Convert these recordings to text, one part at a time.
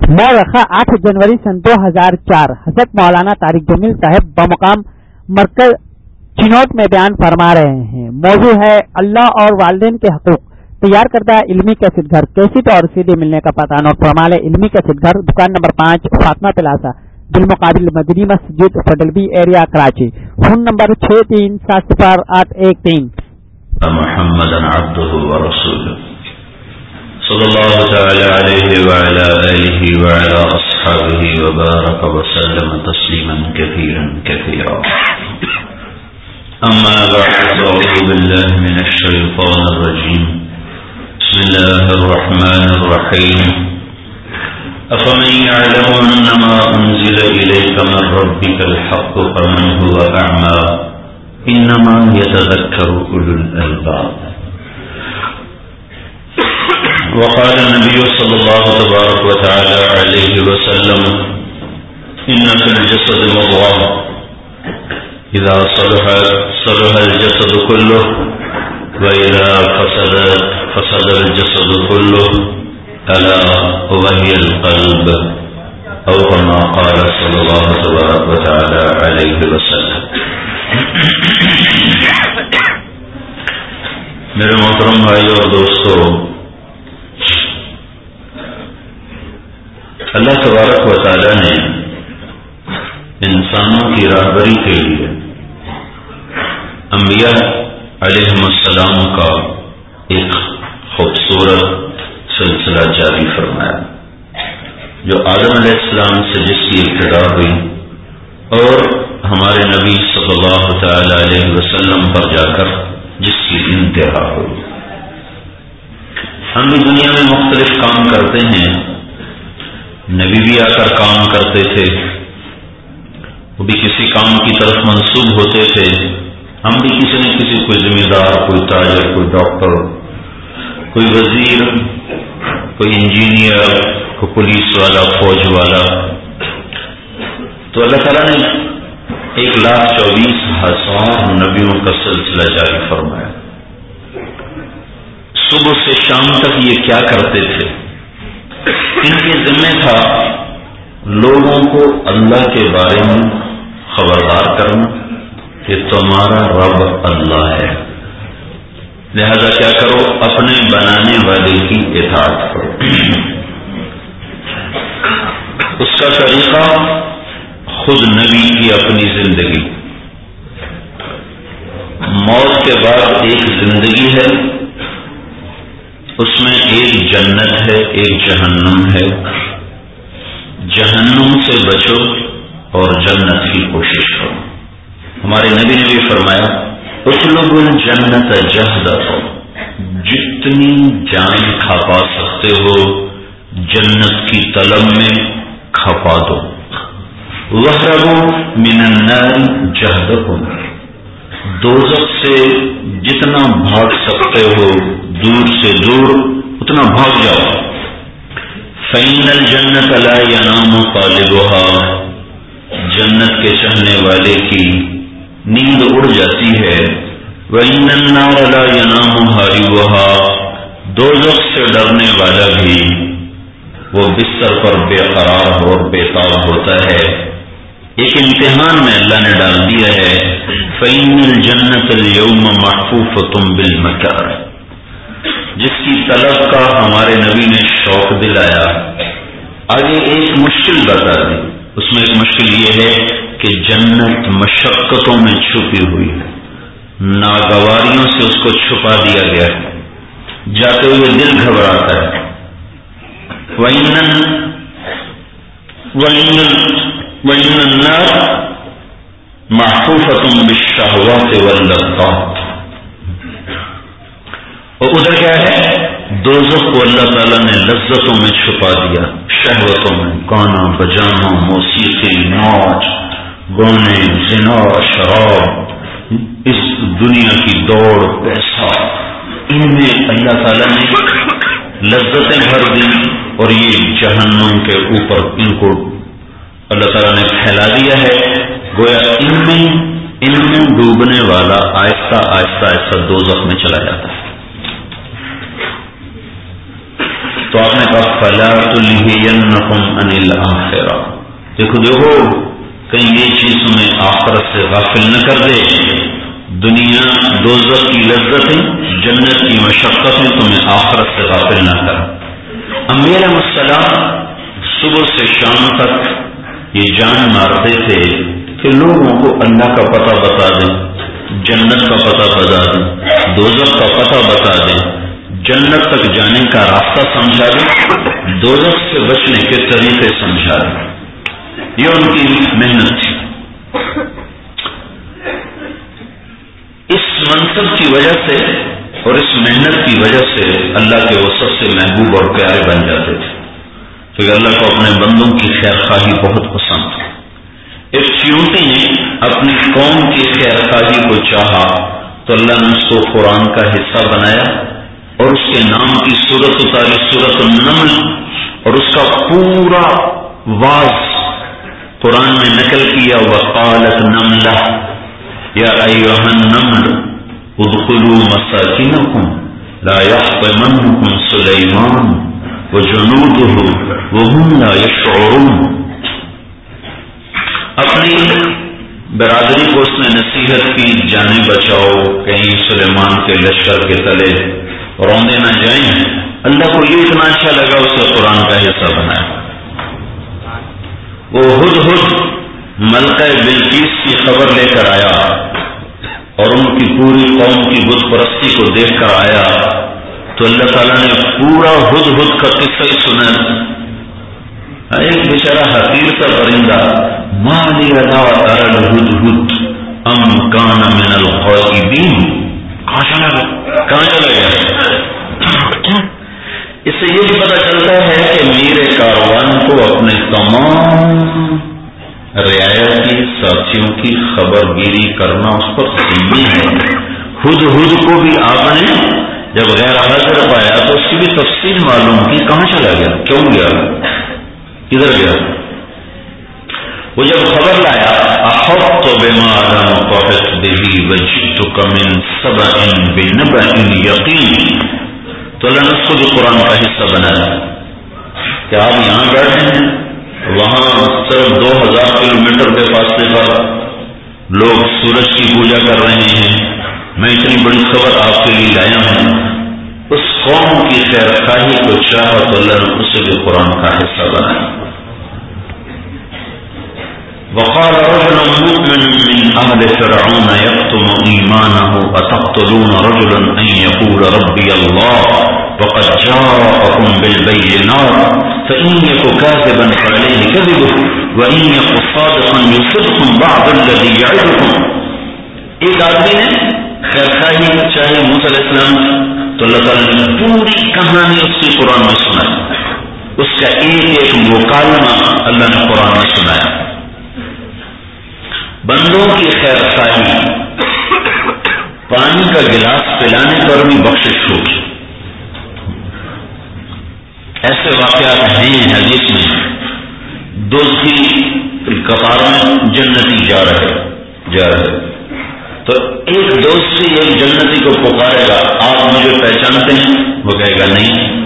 مورخہ 8 جنوری سن 2004 حضرت مولانا طارق جمیل صاحب بمقام مرکز چنوٹ میں بیان فرما رہے ہیں۔ موضوع ہے اللہ اور والدین کے حقوق۔ تیار کردہ علمی کیسٹ گھر، کیسٹ اور CD ملنے کا پتہ نوٹ فرما لیں۔ علمی کیسٹ گھر، دکان نمبر 5 فاطمہ پلازا، بالمقابل Madni Masjid, federal B area, Karachi. Phone number 63700813۔ Muhammad عبده ورسوله صلی اللہ تعالی علیہ وعلى آلہ وعلى اصحابہ وبارک وسلم تسلیما کثیرا کثیرا۔ اما بعد، اعوذ باللہ من الشیطان الرجیم، بسم اللہ الرحمن الرحیم۔ افمن يعلم انما انزل الیک من ربک الحق کمن هو اعمی انما يتذکر اولو الالباب۔ وقال النبي صلى الله تبارك وتعالى عليه وسلم إن في الجسد مضغة إذا صلحت صلح الجسد كله وإذا فسد الجسد كله ألا وهي القلب أو كما قال صلى الله تبارك وتعالى عليه وسلم۔ میرے محترم بھائی اور دوستو، اللہ تبارک و تعالی نے انسانوں کی راہبری کے لیے انبیاء علیہم السلام کا ایک خوبصورت سلسلہ جاری فرمایا، جو آدم علیہ السلام سے جس کی ابتدا ہوئی اور ہمارے نبی صلی اللہ تعالی علیہ وسلم پر جا کر جس کی انتہا ہوئی۔ ہم بھی دنیا میں مختلف کام کرتے ہیں، نبی بھی آ کر کام کرتے تھے، وہ بھی کسی کام کی طرف منسوب ہوتے تھے، ہم بھی کسی نہ کسی، کوئی ذمہ دار، کوئی تاجر، کوئی ڈاکٹر، کوئی وزیر، کوئی انجینئر، کوئی پولیس والا، فوج والا۔ تو اللہ تعالیٰ نے 1,24,000 نبیوں کا سلسلہ جاری فرمایا۔ صبح سے شام تک یہ کیا کرتے تھے؟ ان کے ذمہ تھا لوگوں کو اللہ کے بارے میں خبردار کرنا کہ تمہارا رب اللہ ہے، لہذا کیا کرو، اپنے بنانے والے کی اطاعت کرو۔ اس کا طریقہ خود نبی کی اپنی زندگی، موت کے بعد ایک زندگی ہے، اس میں ایک جنت ہے، ایک جہنم ہے۔ جہنم سے بچو اور جنت کی کوشش کرو۔ ہمارے نبی نے بھی فرمایا، اطلبوا الجنت جہدکم، جتنی جان کھپا سکتے ہو جنت کی طلب میں کھپا دو۔ واہربوا من النار جہدکم، دوزخ سے جتنا بھاگ سکتے ہو دور سے دور اتنا بھاگ جاؤ۔ فإن الجنت لا ينام طالبها، جنت کے چاہنے والے کی نیند اڑ جاتی ہے۔ وإن النار لا ينام هاربها، دوزخ سے ڈرنے والا بھی وہ بستر پر بے قرار اور بے تاب ہوتا ہے۔ ایک امتحان میں اللہ نے ڈال دیا ہے، فإن الجنت اليوم محفوفة بالمكاره، جس کی طلب کا ہمارے نبی نے شوق دلایا۔ آگے ایک مشکل بتا دی، اس میں ایک مشکل یہ ہے کہ جنت مشقتوں میں چھپی ہوئی ہے، ناگواریوں سے اس کو چھپا دیا گیا ہے، جاتے ہوئے دل گھبراتا ہے۔ وَإِنَّ النَّارَ مَحْفُوفَةٌ بِالشَّهَوَاتِ وَاللَّذَّاتِ، اور ادھر کیا ہے، دوزخ کو اللہ تعالیٰ نے لذتوں میں چھپا دیا، شہوتوں میں، گانا بجانا، موسیقی، ناچ گانے، زنا، شراب، اس دنیا کی دوڑ، پیسہ، ان میں اللہ تعالیٰ نے لذتیں بھر دی، اور یہ جہنم کے اوپر ان کو اللہ تعالیٰ نے پھیلا دیا ہے، گویا ان میں ڈوبنے والا آہستہ آہستہ دوزخ میں چلا جاتا ہے۔ تو آپ نے کہا فلا تلهینکم عن الآخرہ، دیکھو کہیں یہ چیز تمہیں آخرت سے غافل نہ کر دے، دنیا دوزخ کی لذتیں، جنت کی مشقتیں تمہیں آخرت سے غافل نہ کر۔ انبیاء علیہ السلام صبح سے شام تک یہ جان مارتے تھے کہ لوگوں کو اللہ کا پتہ بتا دیں، جنت کا پتہ بتا دیں، دوزخ کا پتہ بتا دیں، جنت تک جانے کا راستہ سمجھا دیں، دوزخ سے بچنے کے طریقے سمجھا دیں۔ یہ ان کی محنت تھی۔ اس منصب کی وجہ سے اور اس محنت کی وجہ سے اللہ کے وہ سب سے محبوب اور پیارے بن جاتے تھے، کیونکہ اللہ کو اپنے بندوں کی خیر خواہی بہت پسند تھی۔ ایک چیونٹی نے اپنی قوم کی خیر خواہی کو چاہا تو اللہ نے اس کو قرآن کا حصہ بنایا اور اس کے نام کی سورت اتاری، سورت النمل، اور اس کا پورا واز قرآن میں نقل کیا۔ وقالت نملہ یا ایھا النمل ادخلوا مساکنکم لا یحطمنکم سلیمان وجنودہ وهم لا یشعرون۔ اپنی برادری کو اس نے نصیحت کی، جانیں بچاؤ، کہیں سلیمان کے لشکر کے تلے روندے نہ جائیں۔ اللہ کو یہ اتنا اچھا لگا، اسے قرآن کا حصہ بنایا۔ وہ ہدہد ملکہ بلقیس کی خبر لے کر آیا اور ان کی پوری قوم کی بت پرستی کو دیکھ کر آیا تو اللہ تعالیٰ نے پورا ہدہد کا قصہ ہی سنا۔ ایک بیچارہ حقیر سا پرندہ، ما لی لا اری الہدہد ام کان من الغائبین، کہاں چلا گیا؟ اس سے یہ بھی پتہ چلتا ہے کہ میر کاروان کو اپنے تمام رعایا کی ساتھیوں کی خبر گیری کرنا اس پر ذمہ ہے۔ ہدہد کو بھی آپ نے جب غیر حاضر پایا تو اس کی بھی تفصیل معلوم کی، کہاں چلا گیا، کیوں گیا، کدھر گیا؟ وہ جب خبر لایا احط بما لم تحط به وجئتک من سبأ بنبأ یقین، تو اللہ نے اس کو بھی قرآن کا حصہ بنایا کہ آپ یہاں بیٹھے ہیں، وہاں صرف 2000 کلومیٹر کے فاصلے پر لوگ سورج کی پوجا کر رہے ہیں، میں اتنی بڑی خبر آپ کے لیے لایا ہوں۔ اس قوم کی خیر خواہی کو چاہا تو اللہ نے اسے بھی قرآن کا حصہ بنایا۔ وقال رجل مؤمن من اهل فرعون يكتم ایمانه اتقتلون رجلا ان يقول ربي الله وقد جاءكم بالبينات فان يك كاذبا فعليه كذبه وان يك صادقا يصبكم بعض الذي يعدكم۔ ایک آدمی نے خیر خواہی چاہے موسیٰ علیہ السلام تو اللہ تعالیٰ نے پوری کہانی اس کی قرآن میں سنائی، اس کا ایک ایک مکالمہ اللہ نے قرآن میں سنایا۔ بندوں کی خیر خواہی، پانی کا گلاس پلانے پر بھی بخشش ہوگی۔ ایسے واقعات ہیں حدیث میں، دوستی قطار میں جنتی جا رہے تو ایک دوستی ایک جنتی کو پکارے گا، آپ مجھے پہچانتے ہیں؟ وہ کہے گا نہیں۔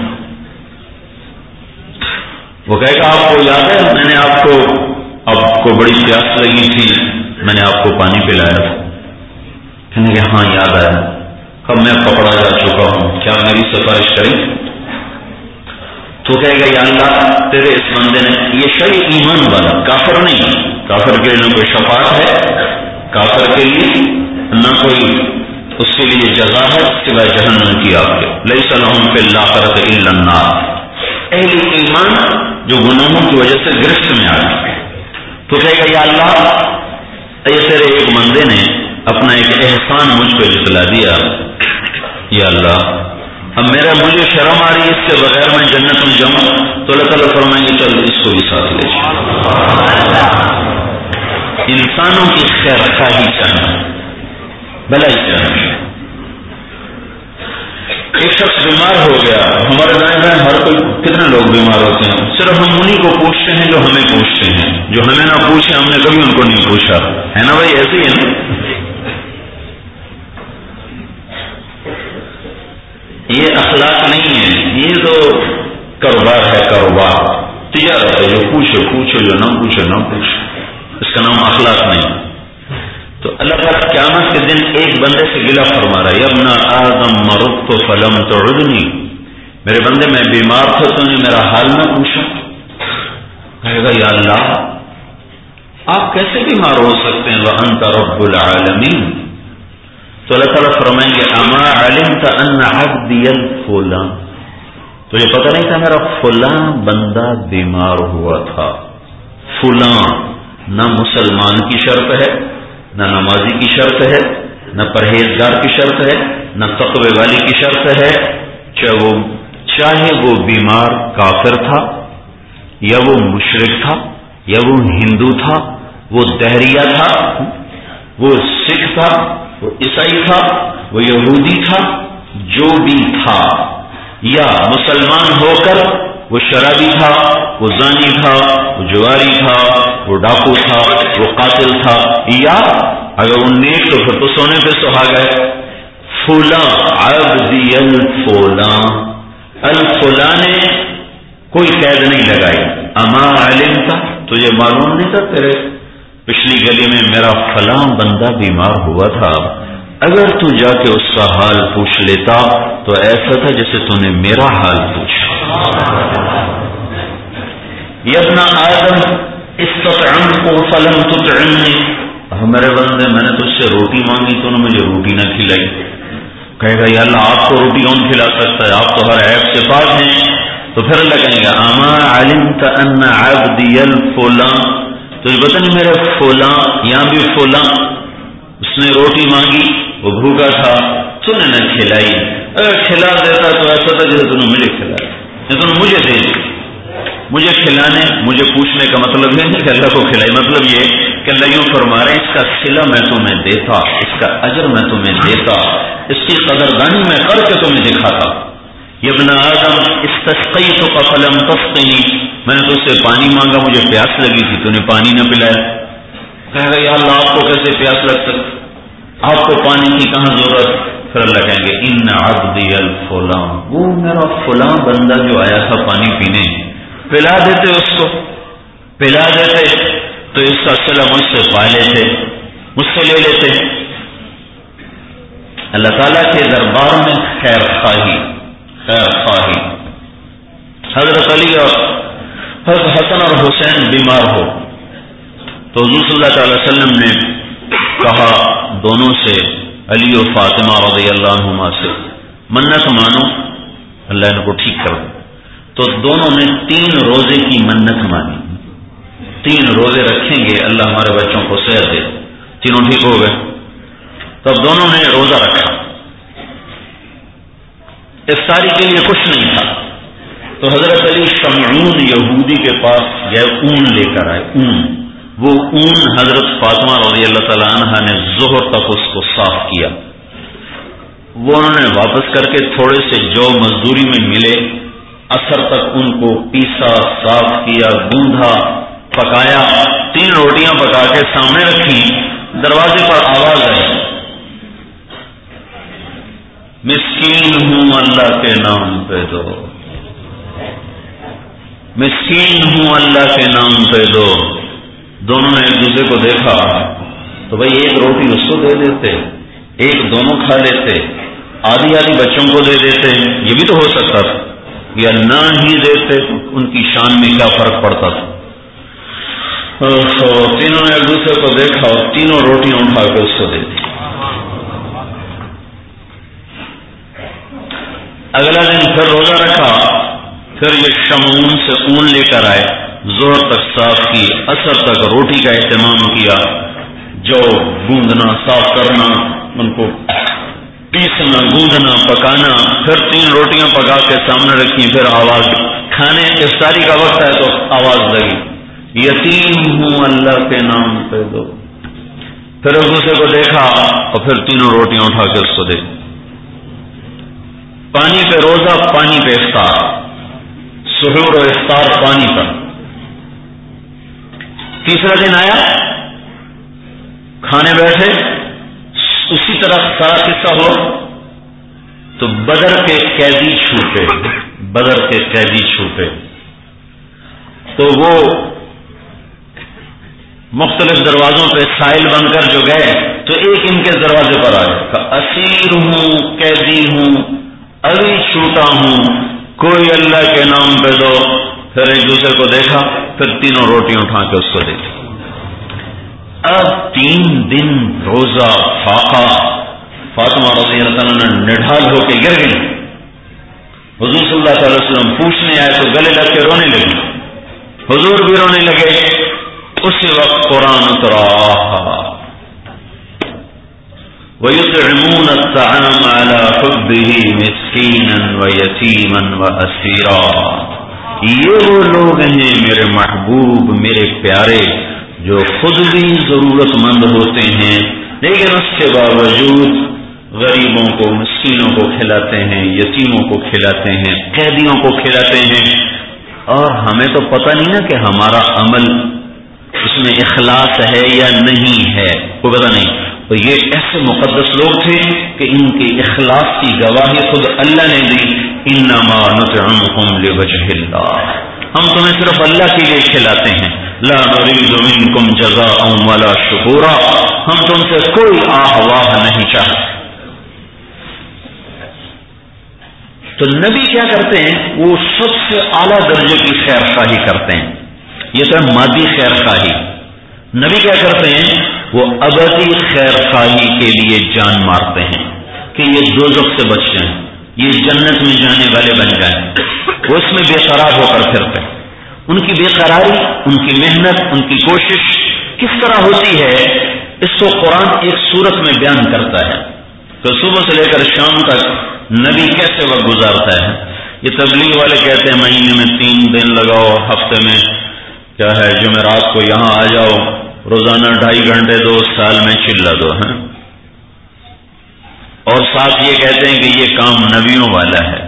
وہ کہے گا آپ کو یاد ہے میں نے آپ کو بڑی پیاس لگی تھی، میں نے آپ کو پانی پلایا تھا؟ کہنے کہ ہاں یاد آیا، اب میں پکڑا جا چکا ہوں، کیا میری سفارش کریں؟ تو کہے گا یا اللہ تیرے اس بندے نے، یہ شرعی ایمان والا، کافر نہیں، کافر کے لیے نہ کوئی شفاعت ہے، کافر کے لیے نہ کوئی اس کے لیے جزا ہے سوائے جہنم کی آگ کے، لیس لہم فی الآخرۃ الا النار۔ اہل ایمان جو گناہوں کی وجہ سے گرفت میں آ گئے تو کہے گا یا اللہ یہ تیرے ایک بندے نے اپنا ایک احسان مجھ پہ جتلا دیا، یا اللہ اب مجھے شرم آ رہی ہے، اس سے بغیر میں جنت میں جاؤں، تو اللہ تعالیٰ فرمائیں گے چل اس کو بھی ساتھ لے جاؤ۔ انسانوں کی خیر خواہی چاہیے، بھلائی چاہیے۔ ایک شخص بیمار ہو گیا، ہمارے دائیں بائیں ہر کوئی، کتنے لوگ بیمار ہوتے ہیں، صرف ہم انہیں کو پوچھتے ہیں جو ہمیں پوچھتے ہیں، جو ہمیں نہ پوچھے ہم نے کبھی ان کو نہیں پوچھا، ہے نا بھائی؟ ایسے ہی ہے نا؟ یہ اخلاق نہیں ہے، یہ تو کاروبار ہے کاروبار، تجارت ہے، جو پوچھے پوچھے، جو نہ پوچھے نہ پوچھے، اس کا نام اخلاق نہیں۔ تو اللہ تعالیٰ قیامت کے دن ایک بندے سے گلہ فرما رہا ہے، یا ابن آدم مرضت فلم تعدنی، میرے بندے میں بیمار تھا تو نے میرا حال نہ پوچھا۔ کہے گا یا اللہ آپ کیسے بیمار ہو سکتے ہیں وانت رب العالمین؟ تو اللہ تعالیٰ فرمائیں گے اما علمت ان عبدی الفلان، تو یہ پتہ نہیں تھا میرا فلاں بندہ بیمار ہوا تھا۔ فلاں نہ مسلمان کی شرط ہے، نہ نمازی کی شرط ہے، نہ پرہیزگار کی شرط ہے، نہ تقوی والی کی شرط ہے، چاہے وہ بیمار کافر تھا یا وہ مشرک تھا یا وہ ہندو تھا، وہ دہریہ تھا، وہ سکھ تھا، وہ عیسائی تھا، وہ یہودی تھا، جو بھی تھا، یا مسلمان ہو کر وہ شرابی تھا، وہ زانی تھا، وہ جواری تھا، وہ ڈاکو تھا، وہ قاتل تھا، یا اگر وہ نیک تو پھر تو سونے پہ سہاگا ہے۔ فلاں عبدی الفلاں، الفلاں نے کوئی قید نہیں لگائی۔ اما علمتا، تجھے معلوم نہیں تھا تیرے پچھلی گلی میں میرا فلاں بندہ بیمار ہوا تھا؟ اگر تو جا کے اس کا حال پوچھ لیتا تو ایسا تھا جیسے تو نے میرا حال پوچھا۔ یا ابن آدم استطعمت فلم تطعمنی، میرے بندے میں نے تجھ سے روٹی مانگی تو نے مجھے روٹی نہ کھلائی۔ کہے گا یا اللہ آپ کو روٹی کون کھلا سکتا ہے، آپ تو ہر عیب سے پاک ہیں۔ تو پھر اللہ کہیں گا اما علمت ان عبدی الفلاں، تو یہ پتہ نہیں میرے فلاں، یہاں بھی فلاں، اس نے روٹی مانگی، وہ بھوکا تھا، تو نے نہ کھلائی۔ اگر کھلا دیتا تو ایسا تھا جیسے تم نے مجھے کھلایا، یا تم نے مجھے دے دی۔ مجھے کھلانے، مجھے پوچھنے کا مطلب یہ نہیں کہ اللہ کو کھلائی، مطلب یہ کہ اللہ یوں فرما رہے ہیں اس کا صلہ میں تمہیں دیتا، اس کا اجر میں تمہیں دیتا، اس کی قدردانی میں کر کے تمہیں دکھاتا۔ یا ابن آدم استسقیتک فلم تسقنی، میں نے تجھ سے پانی مانگا، مجھے پیاس لگی تھی، تو نے پانی نہ پلایا۔ کہے گا یا اللہ آپ کو کیسے پیاس لگ سکتی، آپ کو پانی کی کہاں ضرورت؟ پھر اللہ کہیں گے ان عبدی الفلاں، وہ میرا فلاں بندہ جو آیا تھا پانی پینے، پلا دیتے، اس کو پلا دیتے تو اس کا صلہ مجھ سے پا لیتے، مجھ سے لے لیتے۔ اللہ تعالیٰ کے دربار میں خیر خواہی، خیر خواہی۔ حضرت علی اور حضرت حسن اور حسین بیمار ہو تو حضور صلی اللہ تعالی وسلم نے کہا دونوں سے، علی و فاطمہ رضی اللہ عنہما سے، منت مانو اللہ ان کو ٹھیک کر دے۔ تو دونوں نے 3 روزے کی منت مانی، 3 روزے رکھیں گے اللہ ہمارے بچوں کو صحت دے، تینوں ٹھیک ہو گئے۔ تب دونوں نے روزہ رکھا، افطاری کے لیے کچھ نہیں تھا، تو حضرت علی شمعون یہودی کے پاس گئے، اون لے کر آئے، اون، وہ اون حضرت فاطمہ رضی اللہ تعالی عنہا نے ظہر تک اس کو صاف کیا، وہ انہوں نے واپس کر کے تھوڑے سے جو مزدوری میں ملے، عصر تک ان کو پیسا، صاف کیا، گوندھا، پکایا، 3 روٹیاں پکا کے سامنے رکھی، دروازے پر آواز آئی، مسکین ہوں اللہ کے نام پہ دو، مسکین ہوں اللہ کے نام پہ دو۔ دونوں نے ایک دوسرے کو دیکھا تو بھائی ایک روٹی اس کو دے دیتے، ایک دونوں کھا لیتے، آدھی آدھی بچوں کو دے دیتے، یہ بھی تو ہو سکتا تھا، یا نہ ہی دیتے تو ان کی شان میں کیا فرق پڑتا تھا۔ تینوں نے ایک دوسرے کو دیکھا اور تینوں روٹیاں اٹھا کے اس کو دے دی۔ اگلا دن پھر روزہ رکھا، پھر یہ شمعون سے اون لے کر آئے، ظہر تک صاف کی، عصر تک روٹی کا اہتمام کیا، جو گوندنا، صاف کرنا، ان کو پیسنا، گوندنا، پکانا، پھر 3 روٹیاں پکا کے سامنے رکھی، پھر آواز، کھانے افطاری کا وقت ہے تو آواز لگی، یتیم ہوں اللہ کے نام پہ دو۔ پھر ایک دوسرے کو دیکھا اور پھر 3 روٹیاں اٹھا کے اس کو دے۔ پانی پہ روزہ، پانی پہ افطار، سحور و افطار پانی پر۔ تیسرا دن آیا، کھانے بیٹھے، اسی طرح سارا قصہ ہوا، تو بدر کے قیدی چھوٹے تو وہ مختلف دروازوں پہ سائل بن کر جو گئے تو ایک ان کے دروازے پر آ گیا، اسیر ہوں، قیدی ہوں، ابھی چھوٹا ہوں، کوئی اللہ کے نام پہ دو. پھر ایک دوسرے کو دیکھا، پھر تینوں روٹیاں اٹھا کے اس کو دی. اب 3 دن روزہ فاقہ. فاطمہ رضی اللہ عنہ نڈھال ہو کے گر گئی. حضور صلی اللہ علیہ وسلم پوچھنے آئے تو گلے لگ کے رونے لگی، حضور بھی رونے لگے. اسی وقت قرآن اترا، وَيُطْعِمُونَ الطَّعَامَ عَلَى حُبِّهِ مِسْكِينًا وَيَتِيمًا وَأَسِيرًا. یہ وہ لوگ ہیں میرے محبوب، میرے پیارے، جو خود بھی ضرورت مند ہوتے ہیں لیکن اس کے باوجود غریبوں کو، مسکینوں کو کھلاتے ہیں، یتیموں کو کھلاتے ہیں، قیدیوں کو کھلاتے ہیں. اور ہمیں تو پتہ نہیں نا کہ ہمارا عمل اس میں اخلاص ہے یا نہیں ہے، کوئی پتہ نہیں. تو یہ ایسے مقدس لوگ تھے کہ ان کے اخلاص کی گواہی خود اللہ نے دی. انما نطعمکم لوجہ اللہ، ہم تمہیں صرف اللہ کے لیے کھلاتے ہیں. لا نريد منکم جزاء ولا شکورا، ہم تم سے کوئی آہ واہ نہیں چاہتے. تو نبی کیا کرتے ہیں؟ وہ سب سے اعلیٰ درجے کی خیر خواہی کرتے ہیں. یہ تو مادی خیر خواہی. نبی کیا کرتے ہیں؟ وہ ابدی خیر خواہی کے لیے جان مارتے ہیں کہ یہ دوزخ سے بچ جائیں، یہ جنت میں جانے والے بن جائیں. وہ اس میں بے قرار ہو کر پھرتے ہیں. ان کی بے قراری، ان کی محنت، ان کی کوشش کس طرح ہوتی ہے اس کو قرآن ایک سورت میں بیان کرتا ہے. تو صبح سے لے کر شام تک نبی کیسے وقت گزارتا ہے. یہ تبلیغ والے کہتے ہیں مہینے میں 3 دن لگاؤ، ہفتے میں کیا ہے جمعرات کو یہاں آ جاؤ، روزانہ 2.5 گھنٹے دو، سال میں چلا دو ہیں. اور ساتھ یہ کہتے ہیں کہ یہ کام نبیوں والا ہے.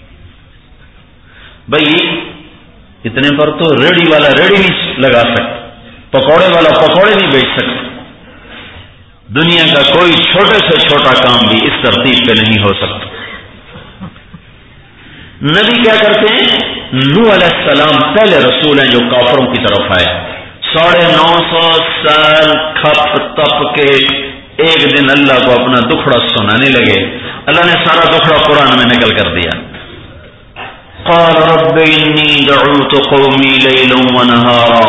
بھائی اتنے پر تو ریڑھی والا ریڑھی نہیں لگا سکتا، پکوڑے والا پکوڑے نہیں بیچ سکتا. دنیا کا کوئی چھوٹے سے چھوٹا کام بھی اس ترتیب پہ نہیں ہو سکتا. نبی کیا کرتے ہیں؟ نوح علیہ السلام پہلے رسول ہیں جو کافروں کی طرف آئے. 950 سال کھپ تپ کے ایک دن اللہ کو اپنا دکھڑا سنانے لگے. اللہ نے سارا دکھڑا قرآن میں نقل کر دیا. قال رب انی دعوت قومی لیلا ونہارا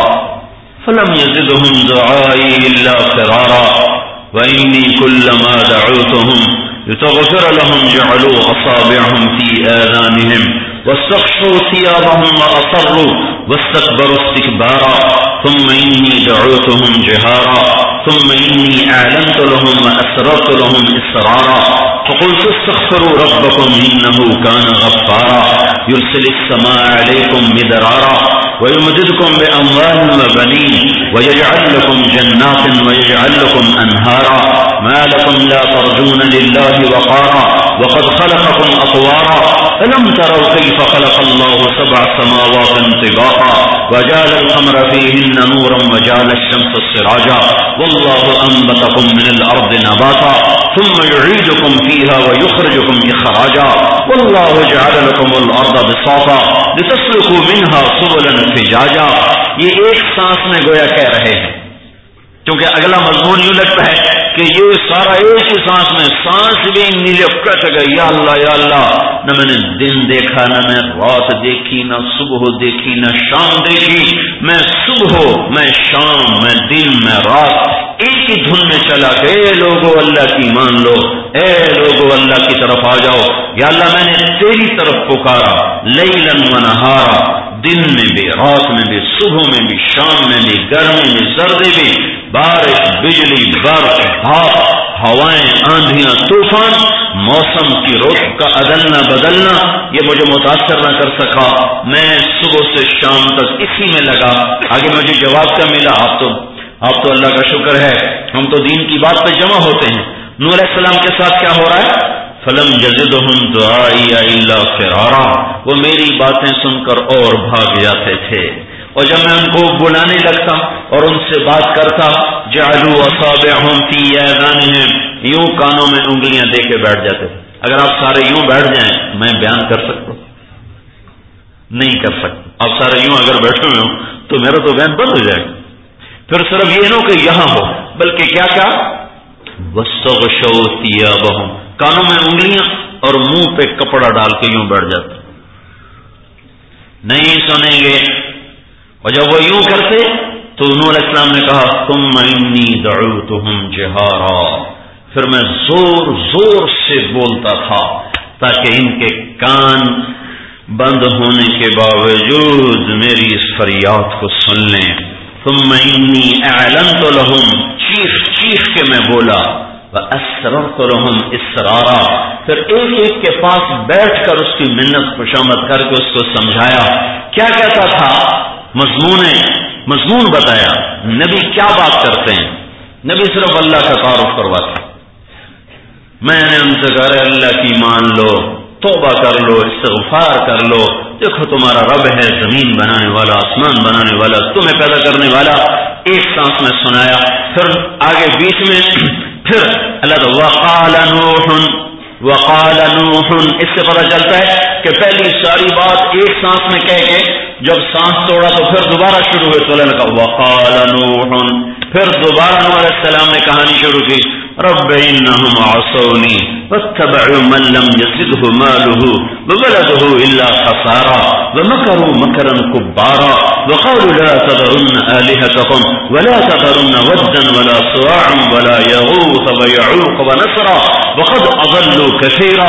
فلم یزدہم دعائی الا فرارا وانی کلما دعوتہم لتغفر لهم جعلوا اصابعهم في آذانهم واستغشوا ثيابهم واصروا واستكبروا استكبارا ثم اني دعوتهم جهارا ثم اني اعلنت لهم واسررت لهم اسرارا فقلت استغفروا ربكم انه كان غفارا يرسل السماء عليكم مدرارا ويمددكم باموال وبنين ويجعل لكم جنات ويجعل لكم انهارا ما لكم لا ترجون لله وقارا وقد خلقكم اطوارا الم تروا كيف خلق الله 7 سماوات طباقا وجعل القمر فيهن نورا وجعل الشمس سراجا والله انبتكم من الارض نباتا ثم يعيدكم فيها ويخرجكم اخراجا والله جعل لكم الارض بساطا لتسلكوا منها سبلا فجاجا. یہ ایک سانس میں گویا کہہ رہے ہیں کیونکہ اگلا مضمون یوں لگتا ہے کہ یہ سارا ایک ہی سانس میں، سانس بھی نیلے کٹ گئی. یا اللہ یا اللہ، نہ میں نے دن دیکھا، نہ میں رات دیکھی، نہ صبح دیکھی، نہ شام دیکھی. میں صبح، میں شام، میں دن، میں رات ایک ہی دھن میں چلا کہ اے لوگو اللہ کی مان لو، اے لوگو اللہ کی طرف آ جاؤ. یا اللہ میں نے تیری طرف پکارا، لیلاً و نہارا، دن میں بھی، رات میں بھی، صبح میں بھی، شام میں بھی، گرمی میں، سردی میں، بارش، بجلی، برف، بھاپ، ہوائیں، آندھیاں، طوفان، موسم کی رخ کا عدلنا بدلنا یہ مجھے متاثر نہ کر سکا. میں صبح سے شام تک اسی میں لگا. آگے مجھے جواب کیا ملا؟ آپ تو اللہ کا شکر ہے، ہم تو دین کی بات پہ جمع ہوتے ہیں. نوح علیہ السلام کے ساتھ کیا ہو رہا ہے؟ فلم یزدہم دعائی الا فرارا، وہ میری باتیں سن کر اور بھاگ جاتے تھے. اور جب میں ان کو بلانے لگتا اور ان سے بات کرتا، جعلوا اصابعهم فی آذانہم، یوں کانوں میں انگلیاں دے کے بیٹھ جاتے تھے. اگر آپ سارے یوں بیٹھ جائیں میں بیان کر سکتا ہوں؟ نہیں کر سکتا. آپ سارے یوں اگر بیٹھے ہوئے ہوں تو میرا تو بیان بند ہو جائے گا. پھر صرف یہ نہ کہ یہاں ہو، بلکہ کیا کیا وَاسْتَغْشَوْا ثِيَابَهُمْ، کانوں میں انگلیاں اور منہ پہ کپڑا ڈال کے یوں بیٹھ جاتے، نہیں سنیں گے. اور جب وہ یوں کرتے تو نوح علیہ السلام نے کہا ثُمَّ إِنِّي دَعَوْتُهُمْ جِهَارًا، پھر میں زور زور سے بولتا تھا تاکہ ان کے کان بند ہونے کے باوجود میری اس فریاد کو سن لیں. ثم انی اعلنت لهم، چیخ چیخ کے میں بولا، واسررت لهم اسرارا، پھر ایک ایک کے پاس بیٹھ کر اس کی منت خوشامد کر کے اس کو سمجھایا. کیا کہتا تھا؟ مضمون بتایا. نبی کیا بات کرتے ہیں؟ نبی صرف اللہ کا تعارف کرواتے. میں نے ان سے کہا اللہ کی مان لو، توبہ کر لو، استغفار کر لو، دیکھو تمہارا رب ہے زمین بنانے والا، آسمان بنانے والا، تمہیں پیدا کرنے والا. ایک سانس میں سنایا. پھر آگے بیچ میں پھر اللہ وقال نوح، اس سے پتہ چلتا ہے کہ پہلی ساری بات ایک سانس میں کہہ کے جب سانس توڑا تو پھر دوبارہ شروع ہوئے. تو اللہ نے کہا وقال نوح، پھر دوبارہ نوح علیہ السلام نے کہانی شروع کی. رب انہم عصونی واتبعوا من لم يزده ماله وولده الا خسارا ومكروا مكرا كبارا وقالوا لا تذرن آلهتكم ولا تذرن ودا ولا سواعا ولا يغوث ويعوق ونسرا وقد اضلوا كثيرا.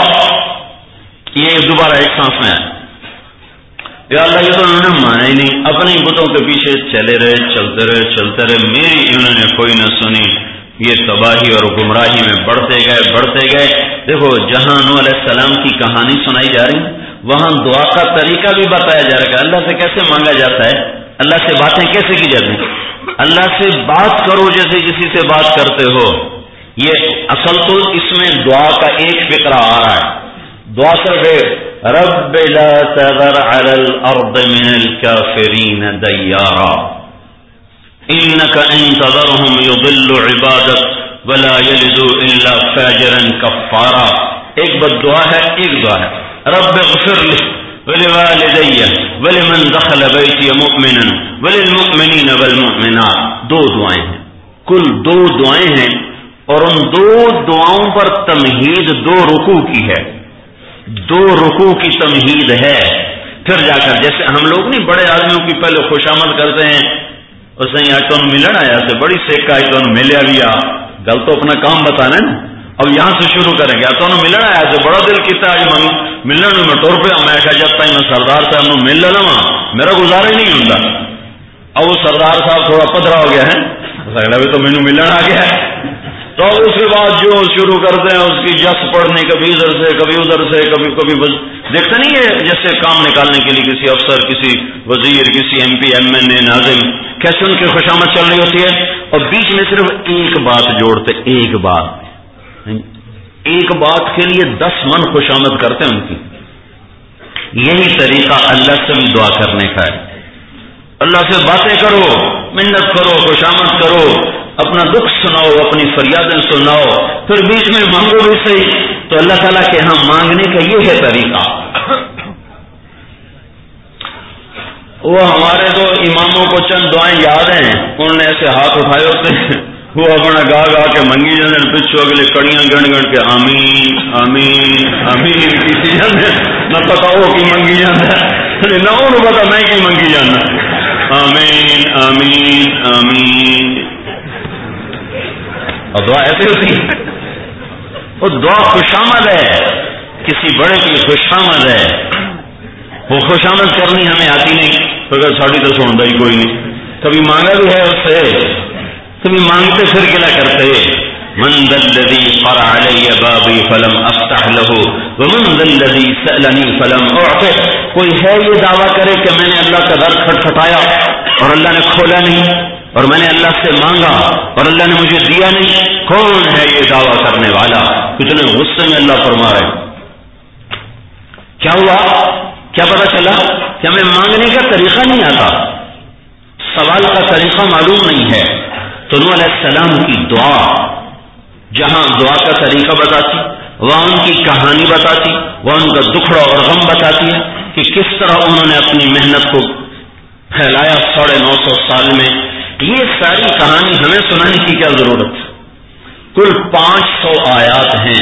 یہ دوبارہ ایک سانس میں ہے. یا اللہ یہ تو انہوں نے مانا ہی نہیں، اپنے بتوں کے پیچھے چلے رہے، میری انہوں نے کوئی نہ سنی. یہ تباہی اور گمراہی میں بڑھتے گئے. دیکھو جہاں نوح علیہ السلام کی کہانی سنائی جا رہی وہاں دعا کا طریقہ بھی بتایا جا رہا ہے. اللہ سے کیسے مانگا جاتا ہے، اللہ سے باتیں کیسے کی جاتی ہیں. اللہ سے بات کرو جیسے کسی سے بات کرتے ہو. یہ اصل تو اس میں دعا کا ایک فقرہ آ رہا ہے. دعا صرف رب لا تذر علی الارض من الکافرین دیارا انک ان تذرهم یضل عبادک ولا یلدوا الا فاجرا کفارا. ایک بد دعا ہے، ایک دعا ہے رب اغفر لی ولوالدی ولمن دخل بیتی مؤمنا وللمؤمنین والمؤمنات. دو دعائیں ہیں، کل دو دعائیں ہیں، اور ان دو دعاؤں پر تمہید دو رکوع کی ہے، دو رکوع کی تمہید ہے. پھر جا کر جیسے ہم لوگ نہیں بڑے آدمیوں کی پہلے خوشامد کرتے ہیں، اس نے آج تو ملن آیا سے بڑی سیکھ آئی تو ملیا بھی آ گل تو اپنا کام بتانا ہے. اب یہاں سے شروع کریں گے. تو ملن آیا سے بڑا دل کیتا ہے ملن میں ٹر پیا. میں کہا جب تک میں سردار صاحب نو مل لوا میرا گزارا ہی نہیں ہوتا. اب وہ سردار صاحب تھوڑا پدرا ہو گیا ہے، اگلا بھی تو مینو ملن آ گیا ہے. تو اس کے بعد جو شروع کرتے ہیں اس کی جس پڑھنے، کبھی ادھر سے کبھی ادھر سے کبھی دیکھتے نہیں ہے جیسے کام نکالنے کے لیے کسی افسر، کسی وزیر، کسی M P, M N A, ناظم، کیسے ان کی خوشامد چل رہی ہوتی ہے. اور بیچ میں صرف ایک بات جوڑتے، ایک بات کے لیے 10 من خوشامد کرتے ہیں ان کی. یہی طریقہ اللہ سے بھی دعا کرنے کا ہے. اللہ سے باتیں کرو، منت کرو، خوشامد کرو، اپنا دکھ سناؤ، اپنی فریادیں سناؤ، پھر بیچ میں مانگو بھی صحیح. تو اللہ تعالیٰ کے ہاں مانگنے کا یہ ہے طریقہ. وہ ہمارے تو اماموں کو چند دعائیں یاد ہیں، انہوں نے ایسے ہاتھ اٹھائے ہوتے ہیں، وہ اپنا گا کے منگی جانے، پچھو اگلے کڑیاں گن کے آمین آمین آمین کسی جانے نہ پتا وہ کی منگی جانا نہ انہوں پتا میں کی منگی جانا. آمین آمین آمین. اور دعا ایسے ہوتی ہے، وہ دعا خوشامد ہے، کسی بڑے کی خوشامد ہے. وہ خوشامد کرنی ہمیں آتی نہیں، اگر ساڑی تو سنتا ہی کوئی نہیں. کبھی مانگا بھی ہے اس سے، کبھی مانگتے پھر کیا کرتے. من ذا الذی قرع علی بابی فلم افتح له ومن ذا الذی سألنی فلم اعطه. کوئی ہے یہ دعویٰ کرے کہ میں نے اللہ کا در کھٹکھٹایا اور اللہ نے کھولا نہیں، اور میں نے اللہ سے مانگا اور اللہ نے مجھے دیا نہیں. کون ہے یہ دعویٰ کرنے والا؟ کتنے غصے میں اللہ فرما رہے. کیا ہوا؟ کیا پتا چلا کہ ہمیں مانگنے کا طریقہ نہیں آتا، سوال کا طریقہ معلوم نہیں ہے. تو نوح علیہ السلام کی دعا جہاں دعا کا طریقہ بتاتی، وہاں ان کی کہانی بتاتی، وہاں ان کا دکھڑا اور غم بتاتی ہے کہ کس طرح انہوں نے اپنی محنت کو پھیلایا 950 سال میں. یہ ساری کہانی ہمیں سنانے کی کیا ضرورت ہے؟ کل 500 آیات ہیں،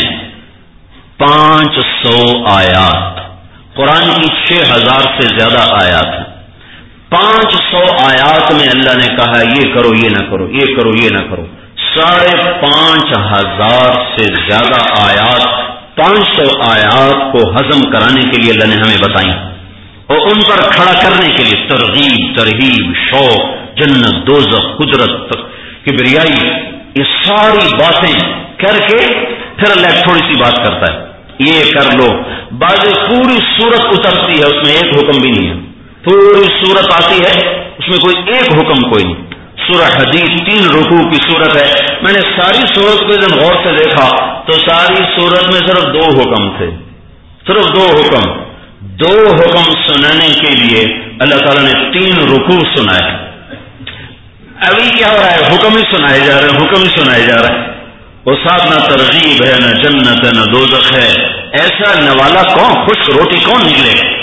500 آیات. قرآن کی 6000 سے زیادہ آیات ہیں. 500 آیات میں اللہ نے کہا یہ کرو یہ نہ کرو، یہ کرو یہ نہ کرو. 5500 سے زیادہ آیات، 500 آیات کو ہضم کرانے کے لیے اللہ نے ہمیں بتائی اور ان پر کھڑا کرنے کے لیے ترغیب، ترہیب، شوق، جنت، دوزخ، قدرت، کبریائی، یہ ساری باتیں کر کے پھر اللہ تھوڑی سی بات کرتا ہے، یہ کر لو. بعض پوری سورت اترتی ہے، اس میں ایک حکم بھی نہیں ہے. پوری سورت آتی ہے، اس میں کوئی ایک حکم کوئی نہیں. سورہ حدید 3 رکوع کی سورت ہے. میں نے ساری سورت کو جب غور سے دیکھا تو ساری سورت میں صرف 2 حکم تھے، صرف 2 حکم. 2 حکم سنانے کے لیے اللہ تعالیٰ نے 3 رکوع سنائے. ابھی کیا ہو رہا ہے؟ حکم ہی سنائے جا رہے ہیں، حکم ہی سنائے جا رہے ہیں. وہ ساتھ نہ ترغیب ہے، نہ جنت ہے، نہ دوزخ ہے. ایسا نوالا کون، خشک روٹی کون نکلے گا؟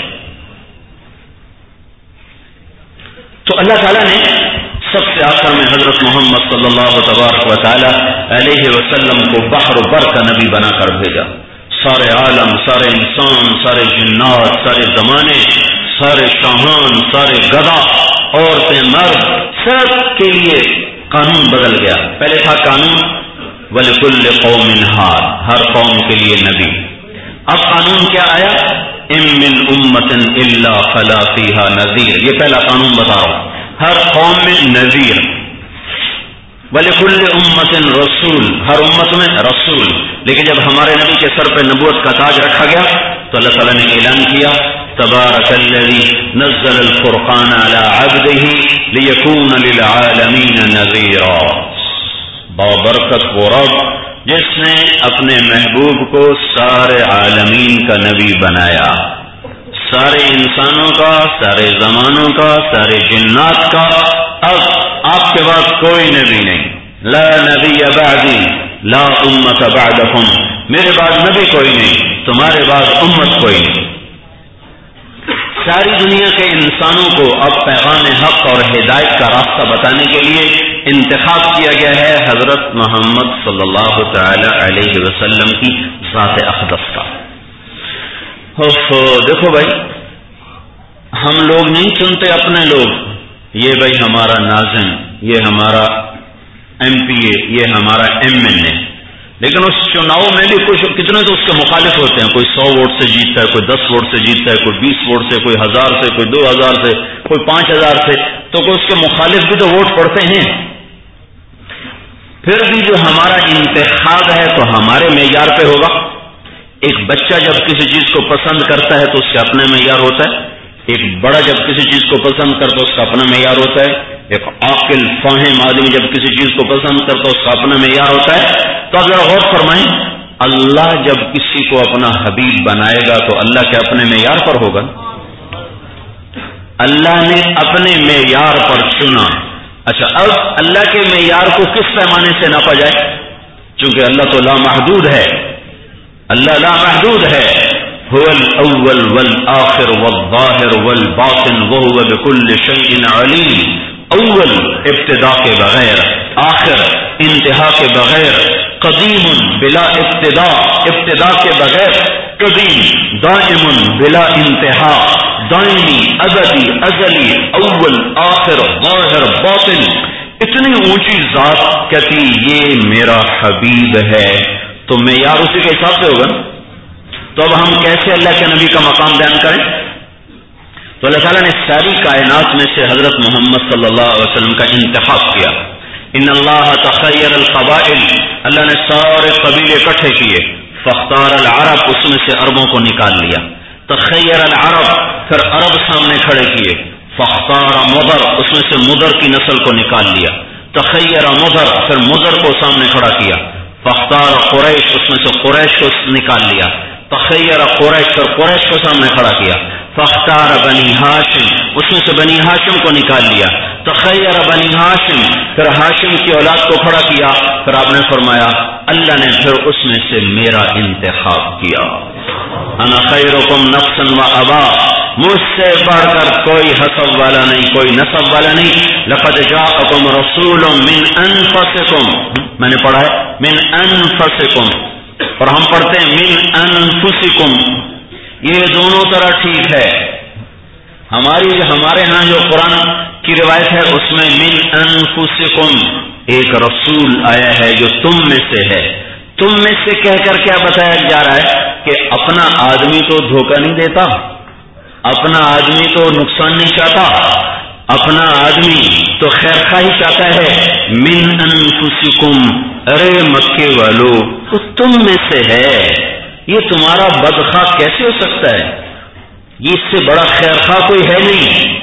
تو اللہ تعالیٰ نے سب سے آخر میں حضرت محمد صلی اللہ تبارک و تعالی علیہ وسلم کو بحر بر کا نبی بنا کر بھیجا. سارے عالم، سارے انسان، سارے جنات، سارے زمانے، سارے شاہان، سارے گدا، عورتیں، مرد، سب کے لیے قانون بدل گیا. پہلے تھا قانون وَلِكُلِّ قَوْمٍ هَادٍ، ہر قوم کے لیے نبی. اب قانون کیا آیا؟ اِن مِّنْ أُمَّةٍ إِلَّا خَلَا فِيهَا نَذِيرٌ. یہ پہلا قانون بتا رہا ہوں، ہر قوم میں نذیر. وَلِكُلِّ أُمَّةٍ رسول، ہر امت میں رسول. لیکن جب ہمارے نبی کے سر پہ نبوت کا تاج رکھا گیا تو اللہ تعالیٰ نے اعلان کیا تبارک الذی نزل الفرقان علی عبدہ لیکون للعالمین نذیرا. بابرکت وہ رب جس نے اپنے محبوب کو سارے عالمین کا نبی بنایا، سارے انسانوں کا، سارے زمانوں کا، سارے جنات کا. اب آپ کے بعد کوئی نبی نہیں. لا نبی بعدی لا امت بعدکم، میرے بعد نبی کوئی نہیں، تمہارے بعد امت کوئی نہیں. ساری دنیا کے انسانوں کو اب پیغام حق اور ہدایت کا راستہ بتانے کے لیے انتخاب کیا گیا ہے حضرت محمد صلی اللہ تعالی علیہ وسلم کی ذات اقدس کا. دیکھو بھائی، ہم لوگ نہیں چنتے اپنے لوگ، یہ بھائی ہمارا ناظم، یہ ہمارا ایم پی اے، یہ ہمارا ایم ایل اے. لیکن اس چناؤ میں بھی کچھ کتنے تو اس کے مخالف ہوتے ہیں. کوئی 100 ووٹ سے جیتتا ہے، کوئی 10 ووٹ سے جیتتا ہے، کوئی 20 ووٹ سے، کوئی 1000 سے، کوئی 2000 سے، کوئی 5000 سے. تو کوئی اس کے مخالف بھی تو ووٹ پڑتے ہیں. پھر بھی جو ہمارا انتخاب ہے تو ہمارے معیار پہ ہوگا. ایک بچہ جب کسی چیز کو پسند کرتا ہے تو اس کا اپنا معیار ہوتا ہے. ایک بڑا جب کسی چیز کو پسند کرتا ہے اس کا اپنا معیار ہوتا ہے. ایک عاقل فاہم آدمی جب کسی چیز کو پسند کرتا ہے اس کا اپنا معیار ہوتا ہے. تو اب ذرا غور فرمائیں، اللہ جب کسی کو اپنا حبیب بنائے گا تو اللہ کے اپنے معیار پر ہوگا. اللہ نے اپنے معیار پر چنا. اچھا، اب اللہ کے معیار کو کس پیمانے سے ناپا جائے؟ چونکہ اللہ تو لا محدود ہے، اللہ لا محدود ہے. هو الاول والآخر والظاہر والباطن وهو بكل شيء علیم. اول ابتدا کے بغیر، آخر انتہا کے بغیر، قدیم بلا ابتدا ابتدا کے بغیر قدیم، دائم بلا انتہا دائمی ابدی ازلی، اول آخر ظاہر باطن. اتنی اونچی ذات کہتی یہ میرا حبیب ہے، تو معیار اسی کے حساب سے ہوگا. تو اب ہم کیسے اللہ کے نبی کا مقام بیان کریں؟ تو اللہ تعالیٰ نے ساری کائنات میں سے حضرت محمد صلی اللہ علیہ وسلم کا انتخاب کیا. ان اللہ تخیر القبائل، اللہ نے سارے قبیلے اکٹھے کیے. فاختار العرب، اس میں سے عربوں کو نکال لیا. تخیر العرب، پھر عرب سامنے کھڑے کیے. فاختار مضر، اس میں سے مضر کی نسل کو نکال لیا. تخیر مضر، پھر مضر کو سامنے کھڑا کیا. فاختار قریش، اس میں سے قریش کو نکال لیا. تخیر قریش، پھر قریش کو سامنے کھڑا کیا. فاختار بنی ہاشم، اس میں سے بنی ہاشم کو نکال لیا. تخیر بنی ہاشم، پھر ہاشم کی اولاد کو کھڑا کیا، پھر آپ نے فرمایا اللہ نے پھر اس میں سے میرا انتخاب کیا، انا خیرکم نفسا و ابا، مجھ سے بڑھ کر کوئی حسب والا نہیں، کوئی نسب والا نہیں، لقد جاءکم رسول من انفسکم، میں نے پڑھا ہے من انفسکم، اور ہم پڑھتے ہیں من انفسکم، یہ دونوں طرح ٹھیک ہے، ہمارے ہاں جو قرآن کی روایت ہے اس میں من انفسکم، ایک رسول آیا ہے جو تم میں سے ہے، تم میں سے کہہ کر کیا بتایا جا رہا ہے کہ اپنا آدمی تو دھوکہ نہیں دیتا، اپنا آدمی تو نقصان نہیں چاہتا، اپنا آدمی تو خیر خواہی چاہتا ہے، من انفسکم، ارے مکے والو تو تم میں سے ہے، یہ تمہارا بدخواہ کیسے ہو سکتا ہے، یہ اس سے بڑا خیر خواہ کوئی ہے نہیں،